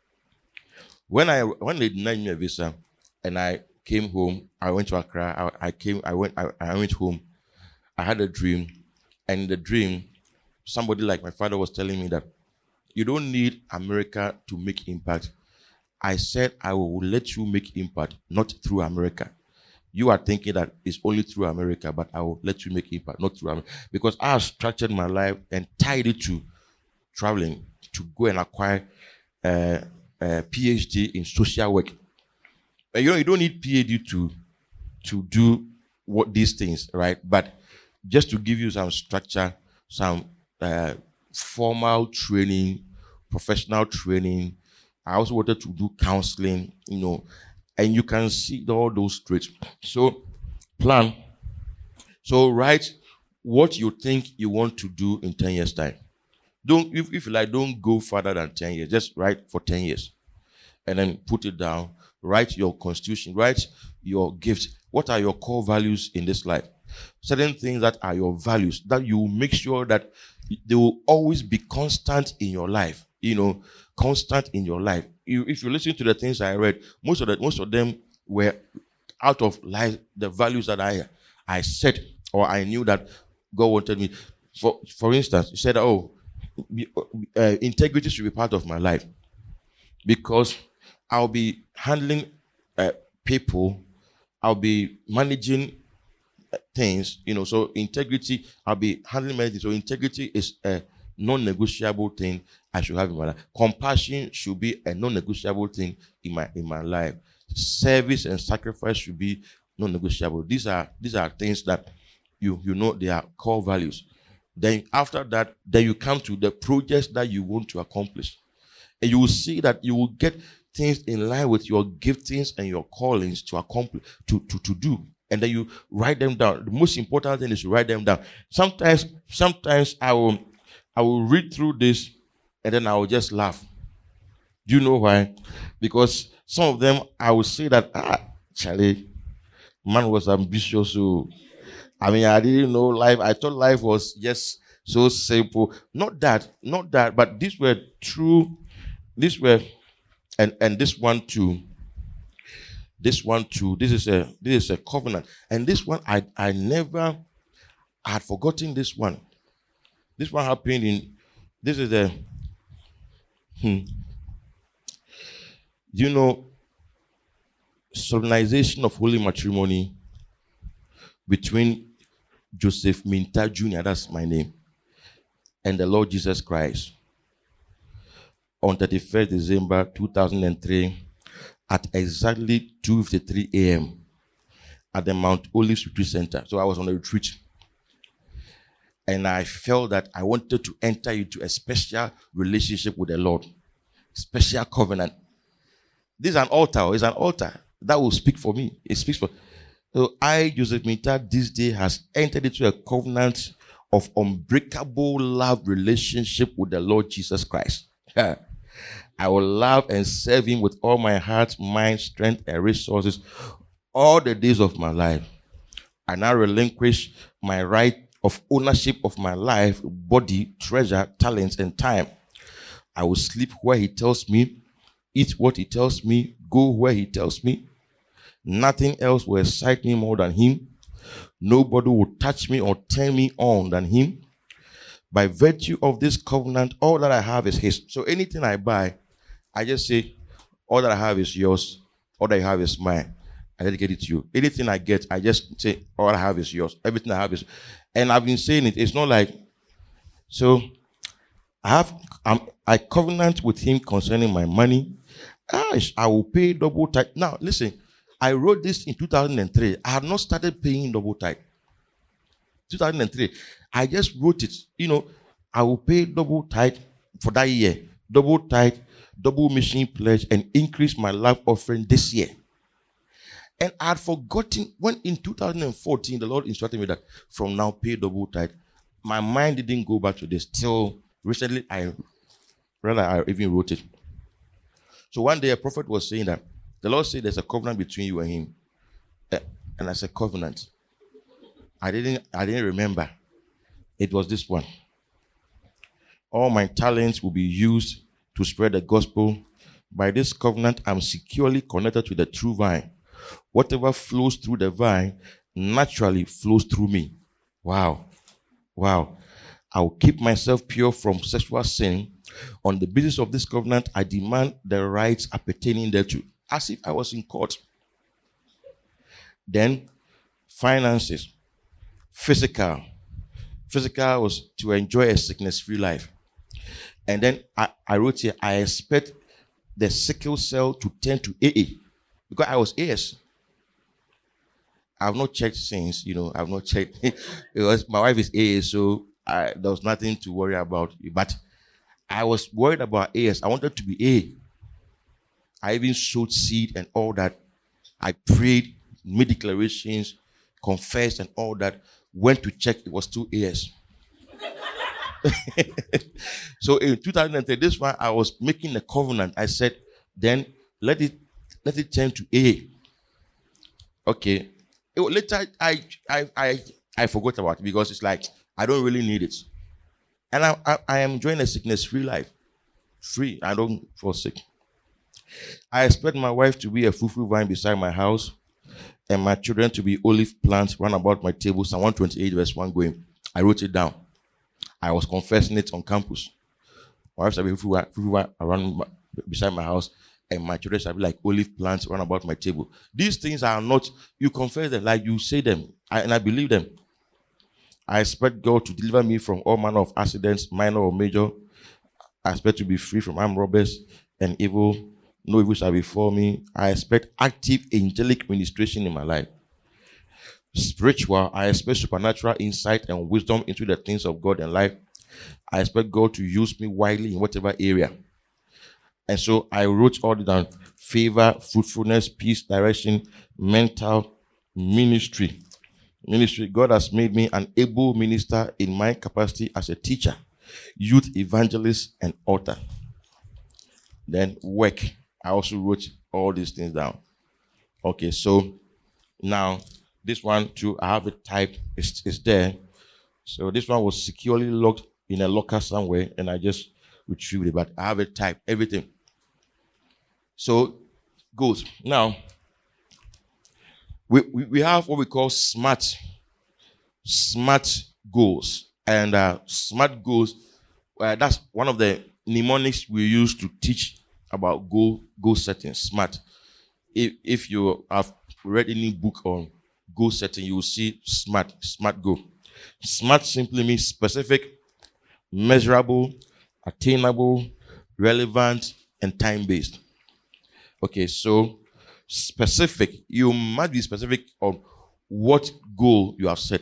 When I when they denied me a visa, and I came home, I went to Accra. I, I came. I went. I, I went home. I had a dream, and in the dream, somebody like my father was telling me that you don't need America to make impact. I said I will let you make impact, not through America. You are thinking that it's only through America, but I will let you make impact, not through America. Because I have structured my life and tied it to traveling, to go and acquire uh, a PhD in social work. And you know, you don't need PhD to, to do what these things, right? But just to give you some structure, some uh, formal training, professional training. I also wanted to do counseling, you know, and you can see all those traits. So plan. So write what you think you want to do in ten years' time. Don't, if, if you like, don't go further than ten years. Just write for ten years. And then put it down. Write your constitution. Write your gifts. What are your core values in this life? Certain things that are your values, that you make sure that they will always be constant in your life. You know, constant in your life. You, if you listen to the things I read, most of the, most of them were out of life, the values that I I set or I knew that God wanted me. For for instance, he said, "Oh, uh, integrity should be part of my life because I'll be handling uh, people, I'll be managing things, you know. So integrity, I'll be handling many things. So integrity is a non-negotiable thing I should have in my life. Compassion should be a non-negotiable thing in my in my life. Service and sacrifice should be non-negotiable. These are these are things that you you know they are core values. Then after that, then you come to the projects that you want to accomplish, and you will see that you will get things in line with your giftings and your callings to accomplish to to to do. And then you write them down. The most important thing is to write them down. Sometimes, sometimes I will, I will read through this, and then I will just laugh. Do you know why? Because some of them I will say that, ah, Charlie, man was ambitious. So, I mean, I didn't know life. I thought life was just so simple. Not that, not that, but these were true. These were, and and this one too. This one too. This is a this is a covenant, and this one I I never I had forgotten this one. This one happened in. This is a. Hmm, you know, solemnization of holy matrimony between Joseph Minta Junior That's my name, and the Lord Jesus Christ on thirty-first December two thousand three. At exactly two fifty-three a.m. at the Mount Olives Retreat Center. So I was on a retreat. And I felt that I wanted to enter into a special relationship with the Lord. Special covenant. This is an altar. It's an altar. That will speak for me. It speaks for. So I, Joseph Minta, this day has entered into a covenant of unbreakable love relationship with the Lord Jesus Christ. I will love and serve him with all my heart, mind, strength, and resources all the days of my life. I now relinquish my right of ownership of my life, body, treasure, talents, and time. I will sleep where he tells me, eat what he tells me, go where he tells me. Nothing else will excite me more than him. Nobody will touch me or turn me on than him. By virtue of this covenant, all that I have is his. So anything I buy, I just say, all that I have is yours. All that I have is mine. I dedicate it to you. Anything I get, I just say, all I have is yours. Everything I have is. And I've been saying it. It's not like, so I have, I'm, I covenant with him concerning my money. I, I will pay double tithe. Now, listen, I wrote this in two thousand three. I have not started paying double tithe. two thousand three. I just wrote it. You know, I will pay double tithe for that year. Double tithe, double mission pledge, and increase my life offering this year. And I had forgotten when in two thousand fourteen, the Lord instructed me that from now pay double tithe. My mind didn't go back to this till recently I rather I even wrote it. So one day a prophet was saying that the Lord said there's a covenant between you and him. And I said, covenant. I didn't I didn't remember. It was this one. All my talents will be used to spread the gospel. By this covenant, I'm securely connected to the true vine. Whatever flows through the vine naturally flows through me. Wow. Wow. I will keep myself pure from sexual sin. On the basis of this covenant, I demand the rights appertaining thereto. As if I was in court. Then finances, physical. Physical was to enjoy a sickness-free life. And then I, I wrote here, I expect the sickle cell to turn to A A because I was A S. I've not checked since, you know, I've not checked. Because my wife is A A, so I, there was nothing to worry about. But I was worried about A S. I wanted to be A. I even sowed seed and all that. I prayed, made declarations, confessed and all that. Went to check, it was still A S. So in two thousand three, this one I was making a covenant. I said, then let it let it turn to A. Okay. It, later I I I I forgot about it because it's like I don't really need it. And I I, I am enjoying a sickness-free life. Free. I don't fall sick. I expect my wife to be a fruitful vine beside my house, and my children to be olive plants round about my table. Psalm one twenty-eight, verse one going. I wrote it down. I was confessing it on campus. My wife shall be fruitful vine around my, beside my house, and my children shall be like olive plants round about my table. These things are not, you confess them, like you say them, I, and I believe them. I expect God to deliver me from all manner of accidents, minor or major. I expect to be free from armed robbers and evil. No evil shall befall me. I expect active angelic ministration in my life. Spiritual, I expect supernatural insight and wisdom into the things of God and life. I expect God to use me widely in whatever area. And so I wrote all down: favor, fruitfulness, peace, direction, mental, ministry. Ministry. God has made me an able minister in my capacity as a teacher, youth evangelist, and author. Then work. I also wrote all these things down. Okay, so now this one too, I have it typed. It's, it's there. So this one was securely locked in a locker somewhere, and I just retrieved it. But I have it typed, everything. So goals. Now we, we we have what we call smart smart goals, and uh, smart goals. Uh, that's one of the mnemonics we use to teach about goal goal setting. Smart. If if you have read any book on goal setting, you will see smart smart goal. Smart simply means specific, measurable, attainable, relevant, and time based. Okay, so specific. You must be specific on what goal you have set.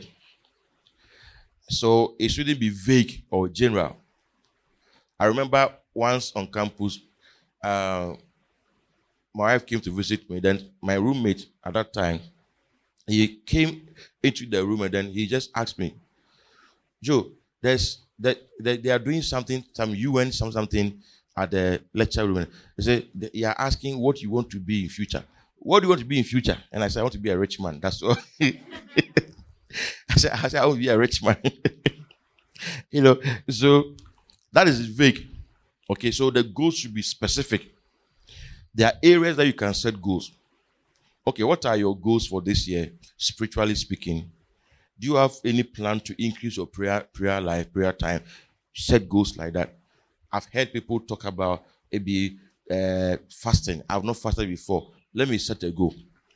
So it shouldn't be vague or general. I remember once on campus, uh, my wife came to visit me. Then my roommate at that time, he came into the room and then he just asked me, Joe, there's that they, they are doing something, some U N, some something at the lecture room. He said they are asking what you want to be in future. What do you want to be in future? And I said, I want to be a rich man. That's all. I said, I said, I want to be a rich man. You know, so that is vague. Okay, so the goals should be specific. There are areas that you can set goals. Okay, what are your goals for this year, spiritually speaking? Do you have any plan to increase your prayer prayer life, prayer time? Set goals like that. I've heard people talk about maybe uh, fasting. I've not fasted before. Let me set a goal.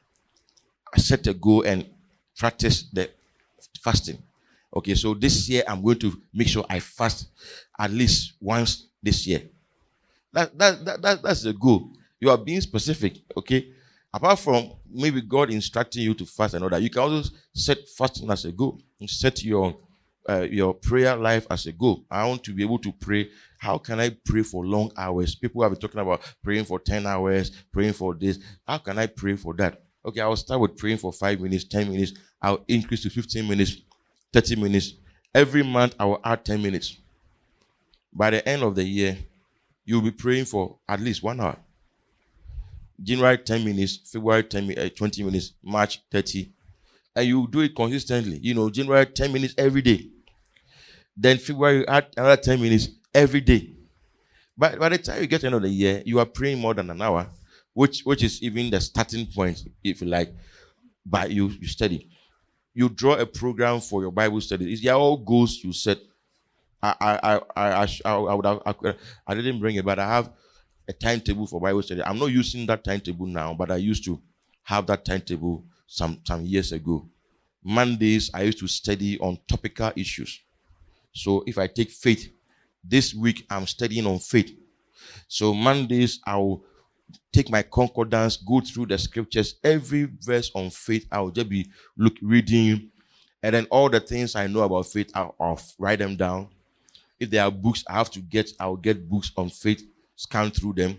I set a goal and practice the fasting. Okay, so this year I'm going to make sure I fast at least once this year. That, that, that, that that's the goal. You are being specific, okay? Apart from maybe God instructing you to fast and all that, you can also set fasting as a goal. And set your uh, your prayer life as a goal. I want to be able to pray. How can I pray for long hours? People have been talking about praying for ten hours, praying for this. How can I pray for that? Okay, I'll start with praying for five minutes, ten minutes. I'll increase to fifteen minutes, thirty minutes. Every month, I will add ten minutes. By the end of the year, you'll be praying for at least one hour. January, ten minutes. February, ten, uh, twenty minutes. March, thirty. And you do it consistently. You know, January, ten minutes every day. Then February, you add another ten minutes every day. But by the time you get to the end of the year, you are praying more than an hour, which which is even the starting point, if you like. But you, you study. You draw a program for your Bible study. It's all goals you set. I I I I, I, I would have, I, I didn't bring it, but I have a timetable for Bible study. I'm not using that timetable now, but I used to have that timetable some, some years ago. Mondays, I used to study on topical issues. So if I take faith, this week I'm studying on faith. So Mondays, I'll take my concordance, go through the scriptures, every verse on faith, I'll just be look reading, and then all the things I know about faith, I'll, I'll write them down. If there are books I have to get, I'll get books on faith, scan through them.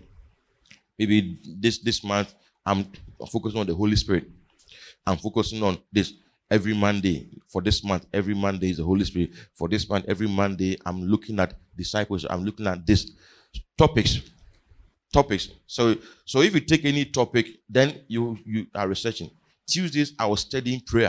Maybe this, this month, I'm focusing on the Holy Spirit. I'm focusing on this every Monday. For this month, every Monday is the Holy Spirit. For this month, every Monday, I'm looking at disciples. I'm looking at these topics. Topics. So, so if you take any topic, then you, you are researching. Tuesdays, I was studying prayer.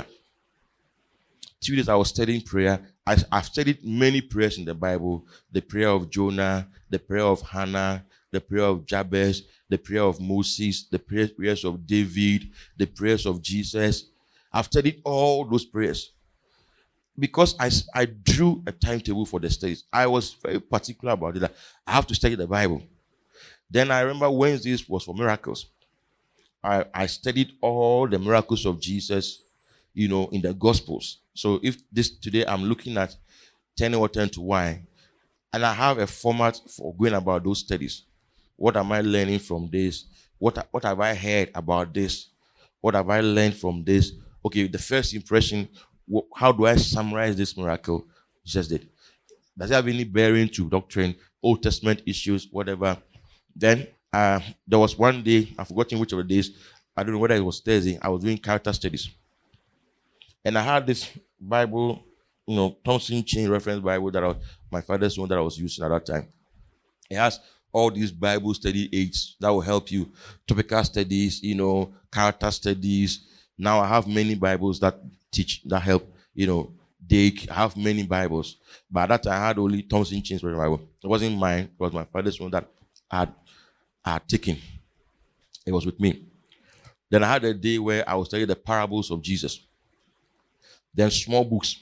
Tuesdays, I was studying prayer. I, I've studied many prayers in the Bible. The prayer of Jonah, the prayer of Hannah, the prayer of Jabez, the prayer of Moses, the prayers of David, the prayers of Jesus. I've studied all those prayers. Because I, I drew a timetable for the studies. I was very particular about it. That I have to study the Bible. Then I remember Wednesdays was for miracles. I, I studied all the miracles of Jesus, you know, in the Gospels. So if this today I'm looking at turning water into wine, and I have a format for going about those studies. What am I learning from this? What, what have I heard about this? What have I learned from this? Okay, the first impression, how do I summarize this miracle Jesus did? Does it have any bearing to doctrine, Old Testament issues, whatever? Then uh, there was one day, I've forgotten which of the days, I don't know whether it was Thursday, I was doing character studies. And I had this Bible, you know, Thompson Chain Reference Bible that I was, my father's one that I was using at that time. It has all these Bible study aids that will help you. Topical studies, you know, character studies. Now I have many Bibles that teach, that help, you know, they have many Bibles. But at that time, I had only Thompson Chain Reference Bible. It wasn't mine. It was my father's one that I had, I had taken. It was with me. Then I had a day where I was studying the parables of Jesus. Then small books.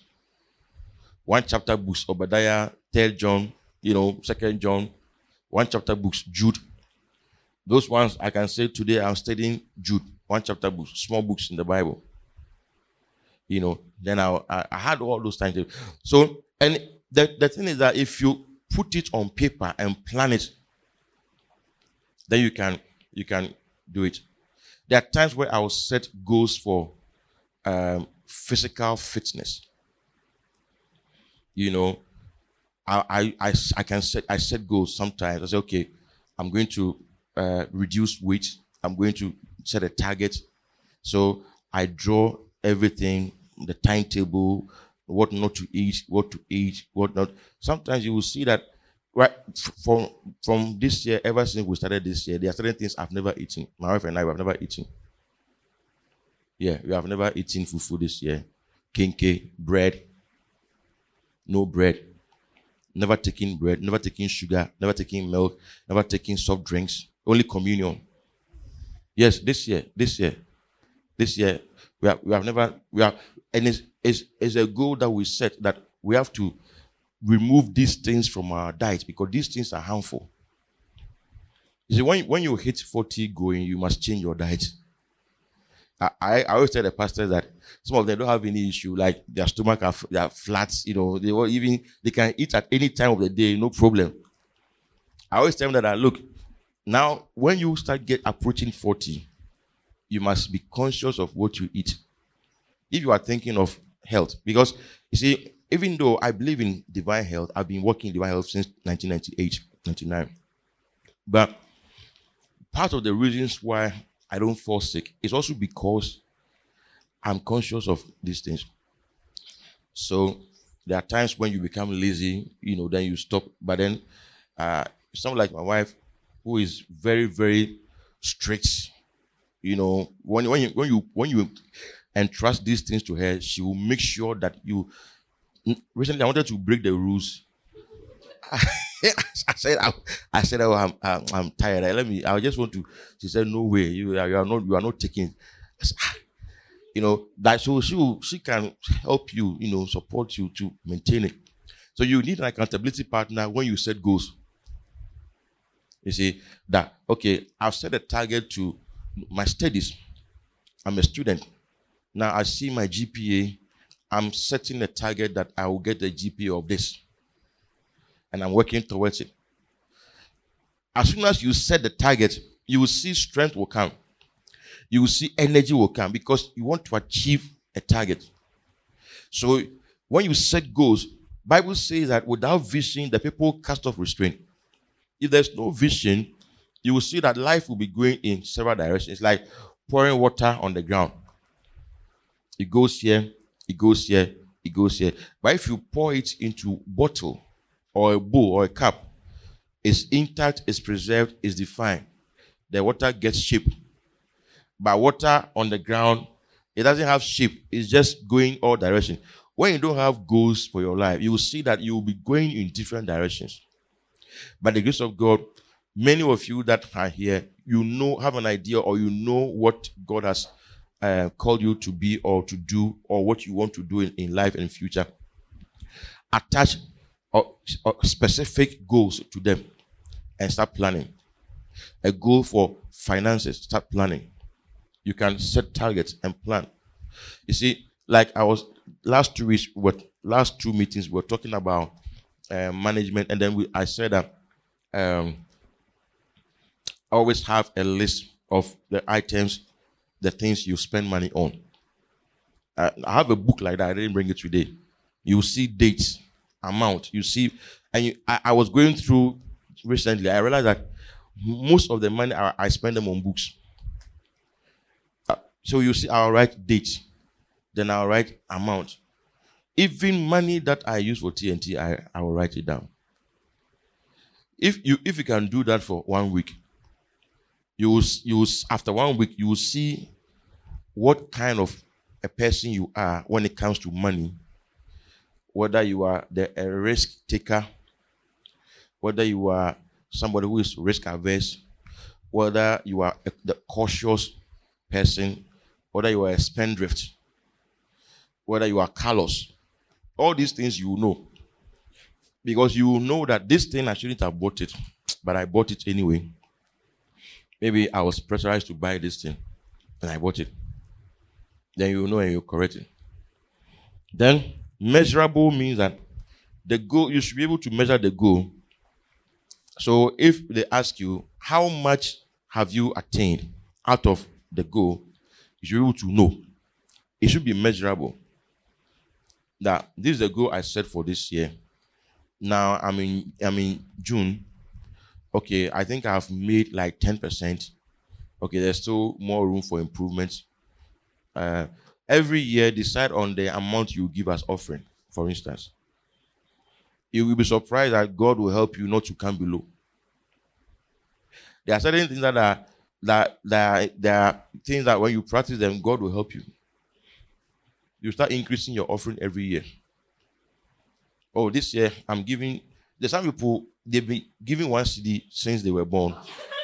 One chapter books, Obadiah, Third John, you know, Second John. One chapter books, Jude. Those ones I can say today I'm studying Jude. One chapter books, small books in the Bible. You know, then I, I, I had all those times. So, and the, the thing is that if you put it on paper and plan it, then you can you can do it. There are times where I will set goals for um, physical fitness. You know, I, I, I, I can set I set goals sometimes. I say, okay, I'm going to uh, reduce weight. I'm going to set a target. So I draw everything, the timetable, what not to eat, what to eat, what not. Sometimes you will see that right from from this year, ever since we started this year, there are certain things I've never eaten. My wife and I have never eaten. Yeah, we have never eaten fufu this year. Kenke, bread, no bread. Never taking bread, never taking sugar, never taking milk, never taking soft drinks, only communion. Yes, this year, this year, this year, we have, we have never, we have, and it's, it's, it's a goal that we set that we have to remove these things from our diet because these things are harmful. You see, when, when you hit forty going, you must change your diet. I, I always tell the pastors that some of them don't have any issue, like their stomach are, they are flat, you know, they will even, they can eat at any time of the day, no problem. I always tell them that, look, now when you start get approaching forty, you must be conscious of what you eat. If you are thinking of health, because you see, even though I believe in divine health, I've been working in divine health since nineteen ninety-eight, ninety-nine. But part of the reasons why I don't fall sick is also because I'm conscious of these things. So there are times when you become lazy, you know, then you stop. But then uh, someone like my wife, who is very, very strict, you know, when, when you when you when you entrust these things to her, she will make sure that you. Recently, I wanted to break the rules. I said, I, I said, oh, I'm, I'm, I'm tired. Let me. I just want to. She said, no way. You, you are not. You are not taking. I said, ah. You know that. So she will, she can help you. You know, support you to maintain it. So you need an accountability partner when you set goals. You see that. Okay, I've set a target to my studies. I'm a student. Now I see my G P A. I'm setting a target that I will get the G P A of this. And I'm working towards it. As soon as you set the target, you will see strength will come. You will see energy will come because you want to achieve a target. So when you set goals, Bible says that without vision, the people cast off restraint. If there's no vision, you will see that life will be going in several directions. It's like pouring water on the ground. It goes here, it goes here, it goes here. But if you pour it into a bottle or a bowl or a cup, it's intact, it's preserved, it's defined. The water gets shape. But water on the ground, it doesn't have shape. It's just going all directions. When you don't have goals for your life, you will see that you will be going in different directions. By the grace of God, many of you that are here, you know, have an idea, or you know what God has uh, called you to be or to do, or what you want to do in, in life and future. Attach or, or specific goals to them and start planning. A goal for finances, start planning. You can set targets and plan. You see, like I was last two weeks, what last two meetings, we were talking about uh, management, and then we, I said that um, always have a list of the items, the things you spend money on. Uh, I have a book like that. I didn't bring it today. You see dates, amount. You see, and you, I, I was going through recently. I realized that most of the money I, I spend them on books. Uh, so you see, I'll write dates, then I'll write amount. Even money that I use for T N T, I, I will write it down. If you if you can do that for one week, you will, you will, after one week, you will see what kind of a person you are when it comes to money. Whether you are the, a risk taker, whether you are somebody who is risk averse, whether you are a, the cautious person, whether you are a spendthrift, whether you are callous. All these things you will know. Because you will know that this thing, I shouldn't have bought it, but I bought it anyway. Maybe I was pressurized to buy this thing, and I bought it. Then you will know and you correct it. Then, measurable means that the goal, you should be able to measure the goal. So if they ask you, how much have you attained out of the goal, you should be able to know. It should be measurable. That this is the goal I set for this year. Now I'm in I'm in June. Okay, I think I've made like ten percent. Okay, there's still more room for improvement. Uh, every year, decide on the amount you give as offering, for instance. You will be surprised that God will help you not to come below. There are certain things that are that that there are things that when you practice them, God will help you. You start increasing your offering every year. Oh, this year I'm giving. There's some people, they've been giving one C D since they were born.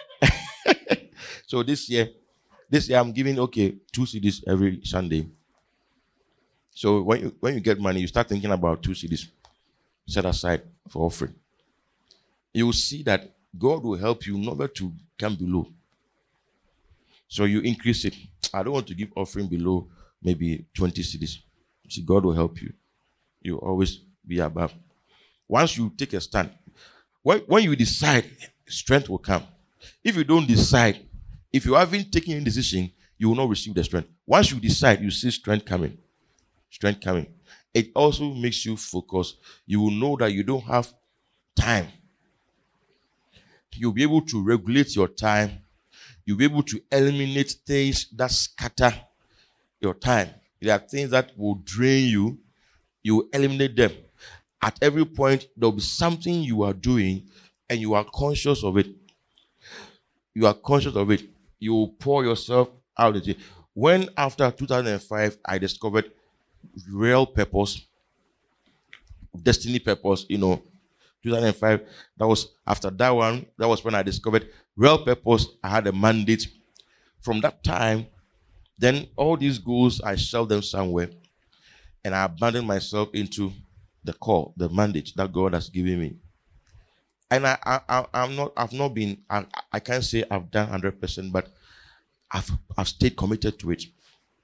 So this year, this year I'm giving okay two C Ds every Sunday. So when you when you get money, you start thinking about two C Ds set aside for offering. You will see that God will help you never to come below. So you increase it. I don't want to give offering below maybe twenty C Ds. See, God will help you. You always be above. Once you take a stand, when, when you decide, strength will come. If you don't decide, if you haven't taken any decision, you will not receive the strength. Once you decide, you see strength coming. Strength coming. It also makes you focus. You will know that you don't have time. You'll be able to regulate your time. You'll be able to eliminate things that scatter your time. There are things that will drain you. You will eliminate them. At every point, there will be something you are doing and you are conscious of it. You are conscious of it. You will pour yourself out of it. When after two thousand five, I discovered real purpose, destiny purpose, you know, two thousand five, that was after that one, that was when I discovered real purpose. I had a mandate. From that time, then all these goals, I shelved them somewhere and I abandoned myself into the call, the mandate that God has given me. And I, I, I'm not, I've not been, I, I can't say I've done one hundred percent, but I've, I've stayed committed to it.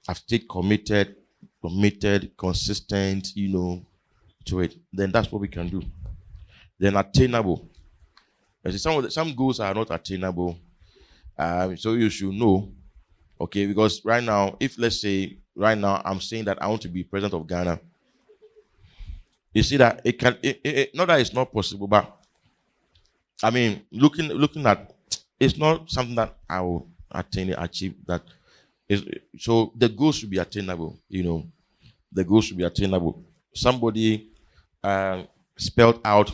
I've stayed committed, committed, consistent, you know, to it. Then that's what we can do. Then attainable. Some of the, some goals are not attainable. Um, so you should know, okay, because right now, if let's say right now I'm saying that I want to be president of Ghana, you see that it can, it, it, it, not that it's not possible, but I mean, looking looking at, it's not something that I will attain, achieve. That is, so the goal should be attainable. You know, the goal should be attainable. Somebody uh, spelled out.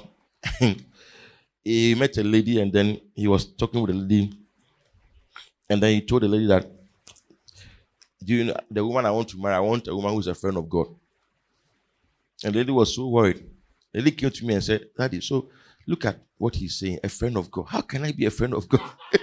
He met a lady, and then he was talking with the lady, and then he told the lady that, do you know, the woman I want to marry, I want a woman who's a friend of God. And the lady was so worried. The lady came to me and said, Daddy, so look at what he's saying, a friend of God. How can I be a friend of God?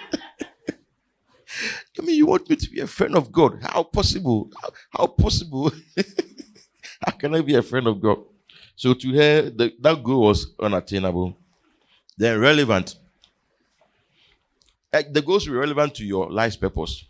I mean, you want me to be a friend of God? How possible? How, how possible? How can I be a friend of God? So to her, the, that goal was unattainable. Then relevant. Like the goals should be relevant to your life's purpose.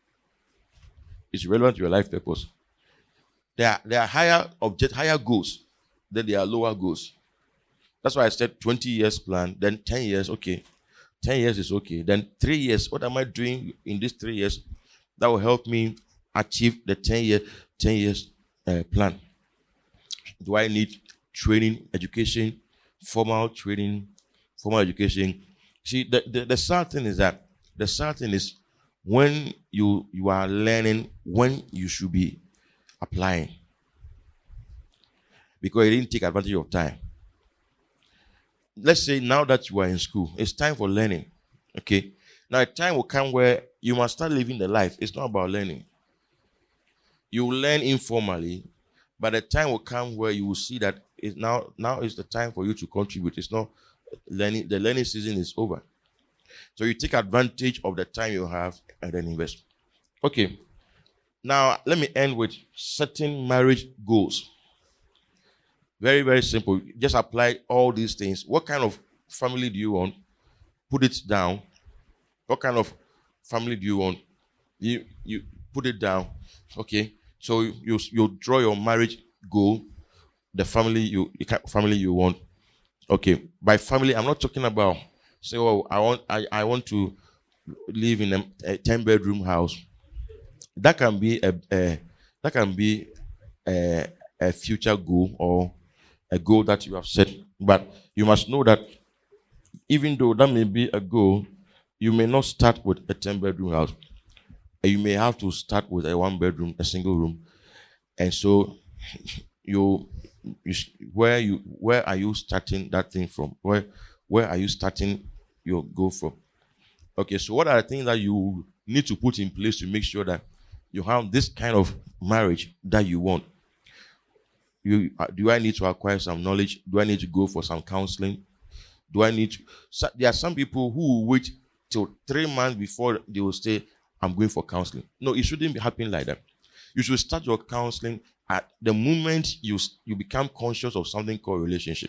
It's relevant to your life purpose. There are, there are higher object, higher goals than there are lower goals. That's why I said twenty years plan, then ten years, okay. ten years is okay. Then three years, what am I doing in these three years that will help me achieve the ten year, ten years uh, plan? Do I need training, education, formal training, formal education? See, the, the, the sad thing is that, the sad thing is when you, you are learning when you should be applying. Because you didn't take advantage of time. Let's say now that you are in school, it's time for learning. Okay? Now a time will come where you must start living the life. It's not about learning. You will learn informally, but a time will come where you will see that it's now, now is the time for you to contribute. It's not learning, the learning season is over. So you take advantage of the time you have and then invest. Okay. Now, let me end with certain marriage goals. Very, very simple. Just apply all these things. What kind of family do you want? Put it down. What kind of family do you want? You you put it down. Okay. So you you draw your marriage goal, the family you the kind of family you want. Okay. By family, I'm not talking about say, oh, I want I, I want to live in a, a ten bedroom house. That can be a, a that can be a, a future goal or a goal that you have set. But you must know that even though that may be a goal, you may not start with a ten bedroom house. You may have to start with a one bedroom, a single room. And so you, you where you where are you starting that thing from? Where where are you starting your goal from? Okay, so what are the things that you need to put in place to make sure that you have this kind of marriage that you want? You, uh, do I need to acquire some knowledge? Do I need to go for some counseling? Do I need to? So there are some people who will wait till three months before they will say, I'm going for counseling. No, it shouldn't be happening like that. You should start your counseling at the moment you, you become conscious of something called relationship.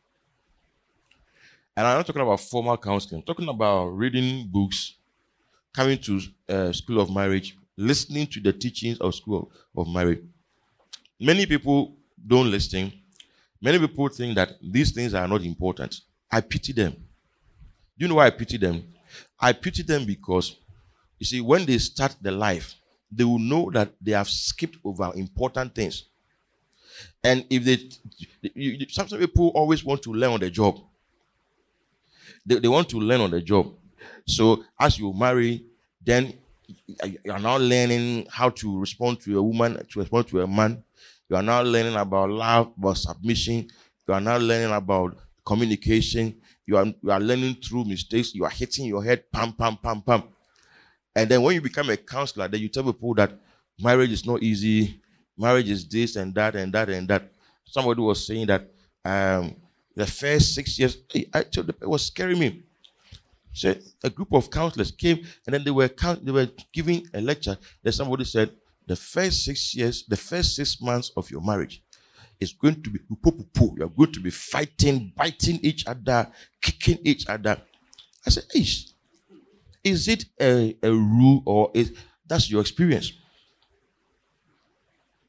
And I'm not talking about formal counseling. I'm talking about reading books, coming to uh, School of Marriage, listening to the teachings of School of Marriage. Many people don't listen. Many people think that these things are not important. I pity them. Do you know why I pity them? I pity them because, you see, when they start the life, they will know that they have skipped over important things. And if they, you, some people always want to learn on the job. They, they want to learn on the job. So as you marry, then you are now learning how to respond to a woman, to respond to a man. You are now learning about love, about submission. You are now learning about communication. You are, you are learning through mistakes. You are hitting your head, pam, pam, pam, pam. And then when you become a counselor, then you tell people that marriage is not easy. Marriage is this and that and that and that. Somebody was saying that um, the first six years, I told them, it was scaring me. So a group of counselors came and then they were count, they were giving a lecture. Then somebody said, the first six years, the first six months of your marriage is going to be you are going to be fighting, biting each other, kicking each other. I said, Ish, is it a, a rule or is that's your experience?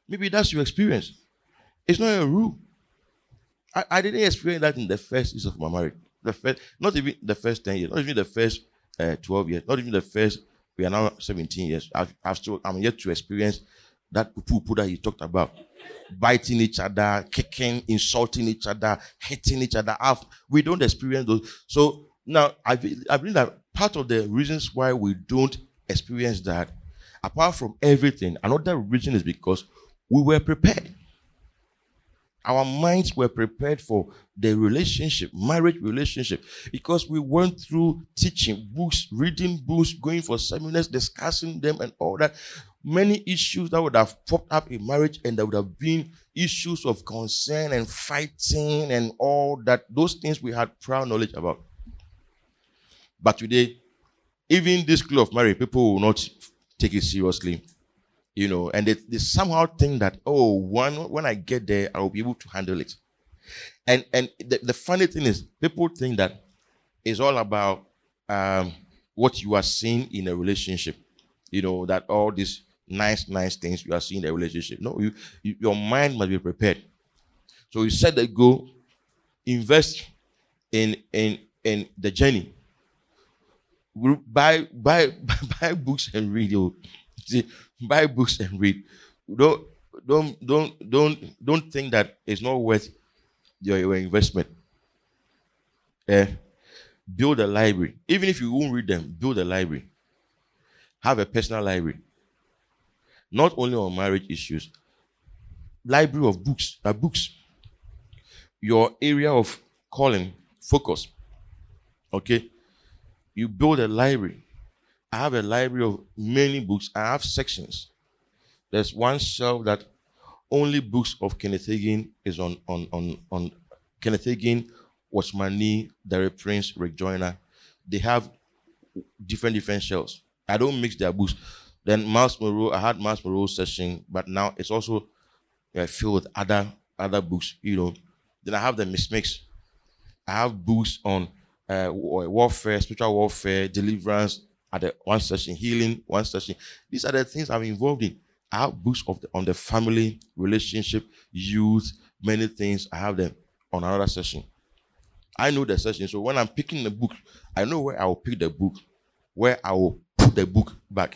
Maybe that's your experience. It's not a rule. I, I didn't experience that in the first years of my marriage. The first, not even the first ten years, not even the first uh, twelve years, not even the first, we are now seventeen years. I've, I've still, I'm yet to experience that poo that you talked about. Biting each other, kicking, insulting each other, hitting each other. I've, we don't experience those. So now, I, I believe that part of the reasons why we don't experience that, apart from everything, another reason is because we were prepared. Our minds were prepared for the relationship, marriage relationship, because we went through teaching books, reading books, going for seminars, discussing them and all that. Many issues that would have popped up in marriage, and there would have been issues of concern and fighting and all that. Those things we had prior knowledge about. But today, even this clue of marriage, people will not take it seriously. You know, and they, they somehow think that, oh, one, when I get there, I will be able to handle it. And and the, the funny thing is, people think that it's all about um, what you are seeing in a relationship. You know, that all these nice, nice things you are seeing in a relationship. No, you, you your mind must be prepared. So you set the goal, invest in in in the journey. Buy buy buy books and read. You see, buy books and read. Don't don't don't don't don't think that it's not worth your, your investment. Eh? Build a library. Even if you won't read them, build a library. Have a personal library. Not only on marriage issues. Library of books. Uh, books. Your area of calling, focus. Okay? You build a library. I have a library of many books. I have sections. There's one shelf that only books of Kenneth Hagin is on, on, on, on Kenneth Hagin, Watchman Nee, Derek Prince, Rick Joyner. They have different, different shelves. I don't mix their books. Then Miles Monroe, I had Miles Monroe's session, but now it's also uh, filled with other, other books, you know. Then I have the Miss Mix. I have books on uh, warfare, spiritual warfare, deliverance, at the one session, healing, one session. These are the things I'm involved in. I have books of the, on the family, relationship, youth, many things. I have them on another session. I know the session. So when I'm picking the book, I know where I will pick the book, where I will put the book back.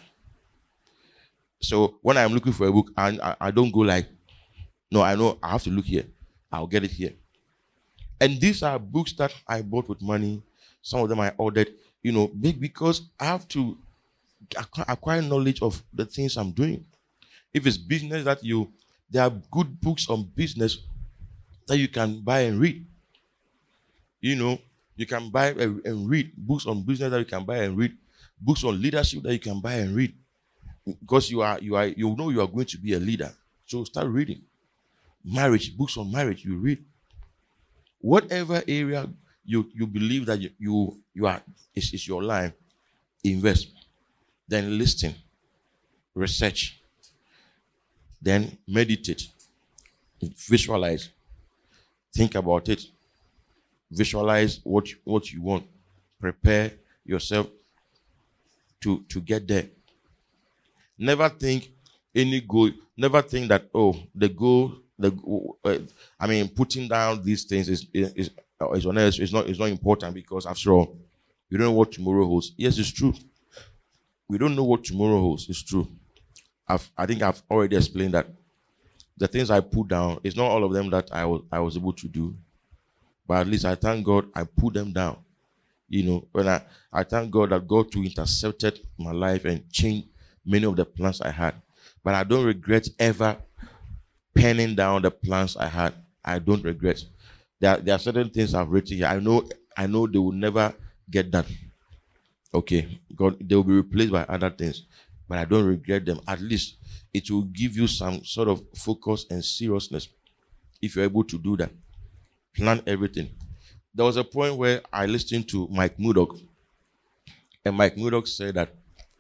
So when I'm looking for a book, I, I, I don't go like, no, I know I have to look here. I'll get it here. And these are books that I bought with money. Some of them I ordered, you know, big because I have to acquire knowledge of the things I'm doing. If it's business that you, there are good books on business that you can buy and read. You know, you can buy and read books on business that you can buy and read, books on leadership that you can buy and read, because you are you are you know you are going to be a leader. So start reading. Marriage, books on marriage, you read. Whatever area you you believe that you you, you are is, is your line, invest. Then listen, research. Then meditate, visualize, think about it, visualize what you, what you want, prepare yourself to, to get there. Never think any goal, never think that, oh, the goal, the uh, I mean, putting down these things is, is, is, is, honest, is, not, is not important, because after all, you don't know what tomorrow holds. Yes, it's true. We don't know what tomorrow holds. It's true. I've, I think I've already explained that the things I put down, it's not all of them that I was I was able to do, but at least I thank God I put them down. You know, when I, I thank God that God too intercepted my life and changed many of the plans I had. But I don't regret ever penning down the plans I had. I don't regret. There, there are certain things I've written here. I know I know they will never get done. Okay, God, they will be replaced by other things. But I don't regret them. At least it will give you some sort of focus and seriousness if you're able to do that. Plan everything. There was a point where I listened to Mike Murdock, and Mike Murdock said that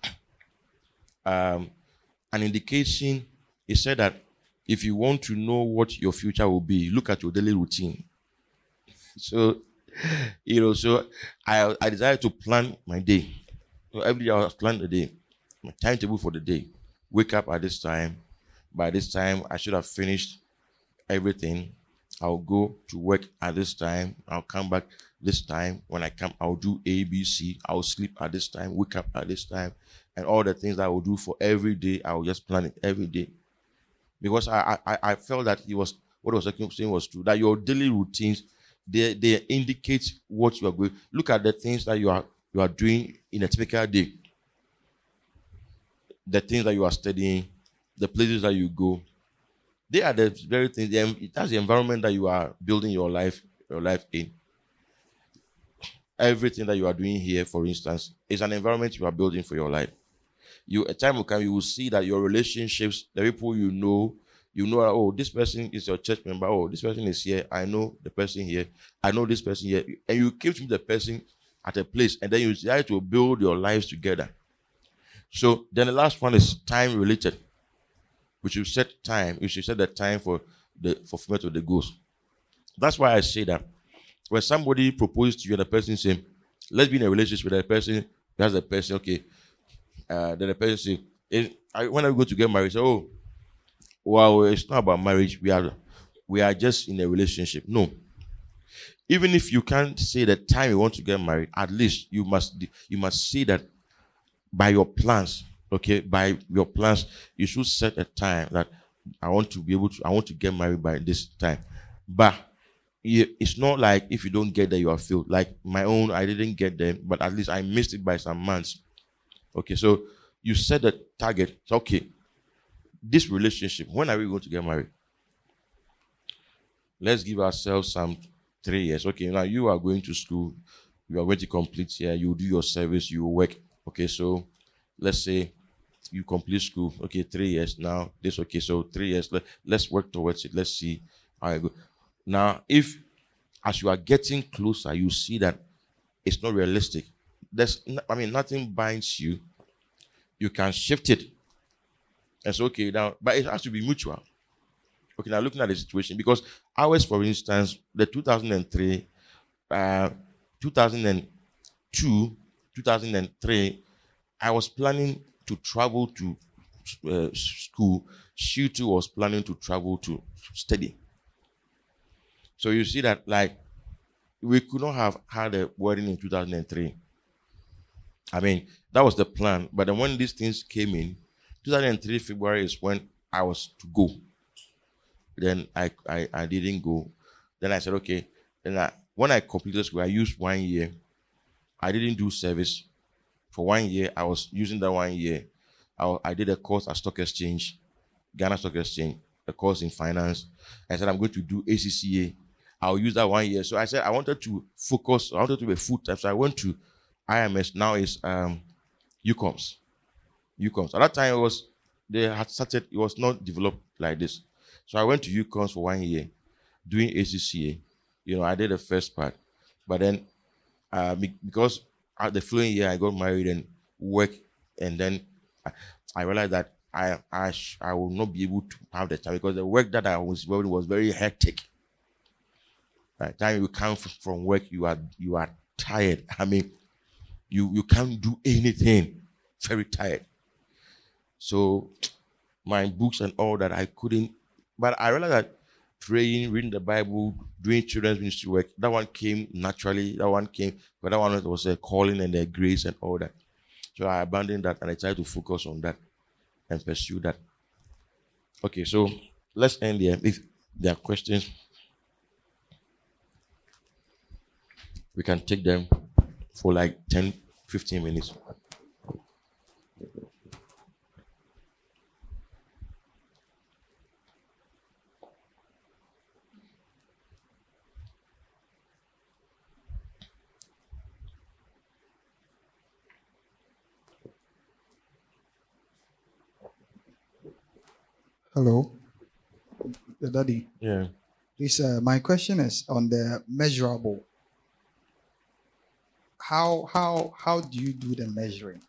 um, an indication, he said that if you want to know what your future will be, look at your daily routine. So, you know, so I, I decided to plan my day. So every day I was planning the day. My timetable for the day. Wake up at this time, by this time I should have finished everything. I'll go to work at this time. I'll come back this time. When I come, I'll do A, B, C. I'll sleep at this time, wake up at this time. And all the things that I will do for every day, I will just plan it every day. Because I I, I felt that he was what I was saying was true. That your daily routines, they, they indicate what you are going. Look at the things that you are you are doing in a typical day. The things that you are studying, the places that you go. They are the very things. That's the environment that you are building your life, your life in. Everything that you are doing here, for instance, is an environment you are building for your life. You, a time will come, you will see that your relationships, the people you know, you know, oh, this person is your church member. Oh, this person is here. I know the person here. I know this person here. And you came to meet the person at a place, and then you decide to build your lives together. So then the last one is time related. We should set time. You should set the time for the fulfillment of the goals. That's why I say that when somebody proposes to you and the person says, let's be in a relationship with that person, that's the person, okay. Uh, then the person says, when are we going to get married? Say, oh, well, it's not about marriage. We are, we are just in a relationship. No. Even if you can't say the time you want to get married, at least you must you must see that by your plans. Okay, by your plans, you should set a time that I want to be able to, I want to get married by this time. But it's not like if you don't get there, you are failed. Like my own, I didn't get there, but at least I missed it by some months. Okay, so you set the target. So, okay, this relationship, when are we going to get married? Let's give ourselves some three years. Okay, now you are going to school, you are going to complete here, you do your service, you work. Okay, so let's say you complete school, okay, three years now. This, okay, so three years. Let, let's work towards it. Let's see how I go. Now, if as you are getting closer, you see that it's not realistic. There's, I mean, nothing binds you. You can shift it. And so, okay, now, but it has to be mutual. Okay, now looking at the situation, because ours, for instance, the two thousand three, uh, two thousand two, two thousand three, I was planning to travel to uh, school. She too was planning to travel to study. So you see that, like, we could not have had a wedding in two thousand three. I mean, that was the plan. But then when these things came in, two thousand three February is when I was to go. Then I, I, I didn't go. Then I said, okay. Then I, when I completed school, I used one year. I didn't do service. For one year, I was using that one year. I, I did a course at Stock Exchange, Ghana Stock Exchange, a course in finance. I said, I'm going to do A C C A. I'll use that one year. So I said, I wanted to focus. I wanted to be full time. So I went to I M S. Now it's um, UCOMS. UCOMS. At that time, it was, they had started, it was not developed like this. So I went to UCOMS for one year, doing A C C A. You know, I did the first part. But then, uh, because the following year I got married and worked, and then I, I realized that I I I will not be able to have the time because the work that I was doing was very hectic. By the time you come from work, you are you are tired. I mean, you you can't do anything. Very tired. So my books and all that I couldn't. But I realized that praying, reading the Bible, doing children's ministry work, that one came naturally. That one came, but that one was a calling and a grace and all that. So I abandoned that and I tried to focus on that and pursue that. Okay, so let's end here. If there are questions, we can take them for like ten, fifteen minutes. Hello, the daddy. Yeah. Please, uh, my question is on the measurable. How how how do you do the measuring?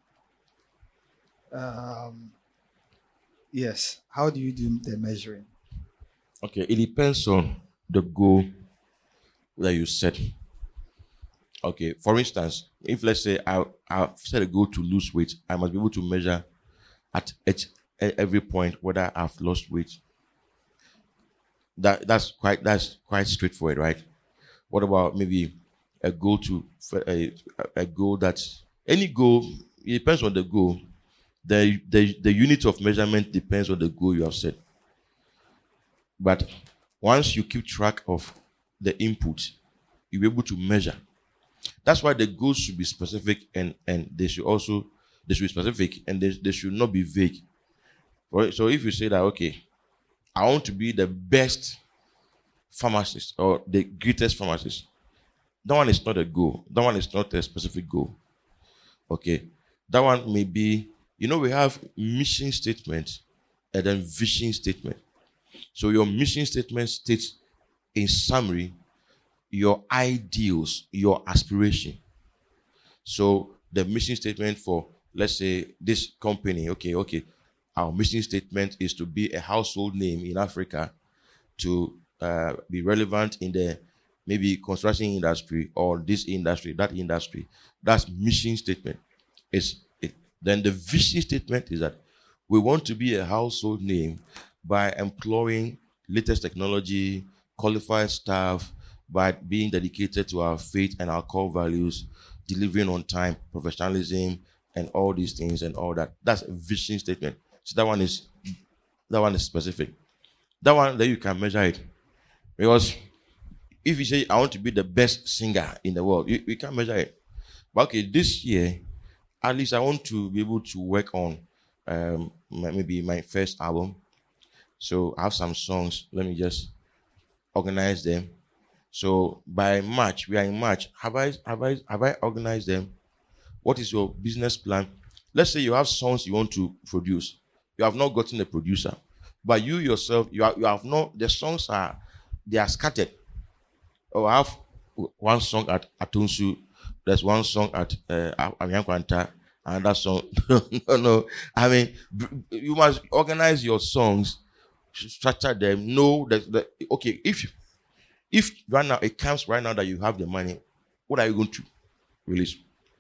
Um, yes. How do you do the measuring? Okay, it depends on the goal that you set. Okay, for instance, if let's say I I set a goal to lose weight, I must be able to measure at each at every point whether I've lost weight. That that's quite that's quite straightforward, right? What about maybe a goal to a, a goal that's any goal? It depends on the goal. The, the the unit of measurement depends on the goal you have set. But once you keep track of the input, you'll be able to measure. That's why the goals should be specific, and, and they should also they should be specific, and they, they should not be vague. So if you say that, okay, I want to be the best pharmacist or the greatest pharmacist, that one is not a goal. That one is not a specific goal. Okay, that one may be, you know, we have mission statement and then vision statement. So your mission statement states, in summary, your ideals, your aspiration. So the mission statement for, let's say, this company, okay, okay, our mission statement is to be a household name in Africa, to uh, be relevant in the maybe construction industry or this industry, that industry. That's mission statement. It's it. Then the vision statement is that we want to be a household name by employing latest technology, qualified staff, by being dedicated to our faith and our core values, delivering on time, professionalism, and all these things and all that. That's a vision statement. So that one is that one is specific. That one, then you can measure it. Because if you say, I want to be the best singer in the world, you, you can't measure it. But okay, this year, at least I want to be able to work on um, my, maybe my first album. So I have some songs. Let me just organize them. So by March, we are in March. Have I have I have I organized them? What is your business plan? Let's say you have songs you want to produce. You have not gotten a producer, but you yourself, you have, you have not. The songs are they are scattered. Oh, I have one song at Atunsu. There's one song at uh, Aviankwanta. Another song. no, no. I mean, you must organize your songs, structure them. Know that, that okay, if if right now it comes right now that you have the money, what are you going to release?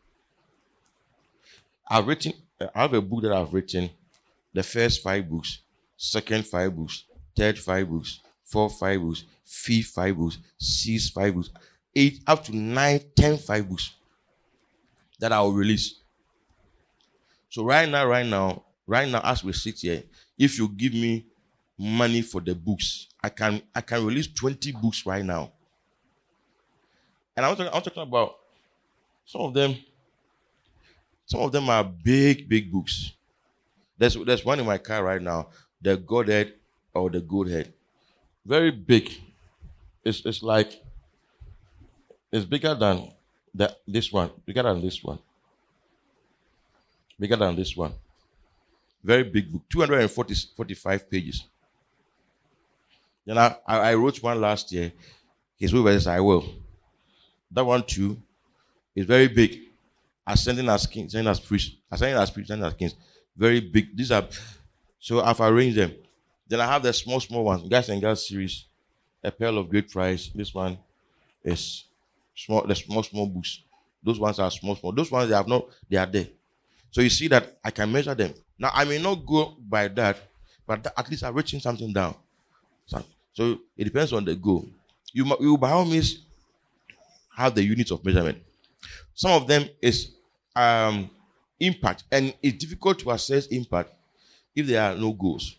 I've written. I have a book that I've written. The first five books, second five books, third five books, fourth five books, fifth five books, sixth five books, eight up to nine, ten five books that I will release. So right now, right now, right now, as we sit here, if you give me money for the books, I can I can release twenty books right now. And I'm talking, I'm talking about some of them. Some of them are big, big books. There's there's one in my car right now, the Godhead or the Godhead. Very big. It's it's like it's bigger than the, this one, bigger than this one. Bigger than this one. Very big book, two hundred forty, forty-five pages. Then I, I wrote one last year. His way was I will. That one too is very big. Ascending as kings, ascending as priests, ascending as priests, ascending as kings. Very big. These are so I've arranged them. Then I have the small, small ones. Guys and Girls series, A Pearl of Great Price. This one is small, the small, small books. Those ones are small, small. Those ones they have not, they are there. So you see that I can measure them. Now I may not go by that, but at least I've written something down. So, so it depends on the goal. You, you by all means have the units of measurement. Some of them is um, impact, and it's difficult to assess impact if there are no goals.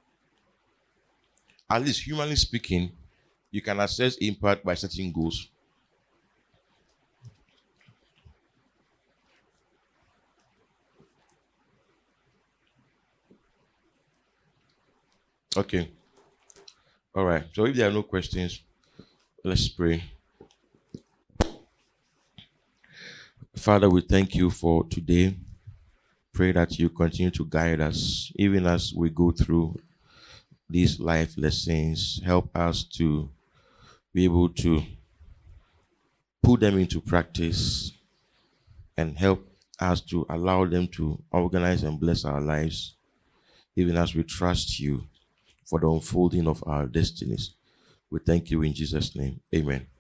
At least humanly speaking, you can assess impact by setting goals. Okay. All right. So if there are no questions, let's pray. Father, we thank you for today. Pray that you continue to guide us, even as we go through these life lessons. Help us to be able to put them into practice and help us to allow them to organize and bless our lives, even as we trust you for the unfolding of our destinies. We thank you in Jesus' name. Amen.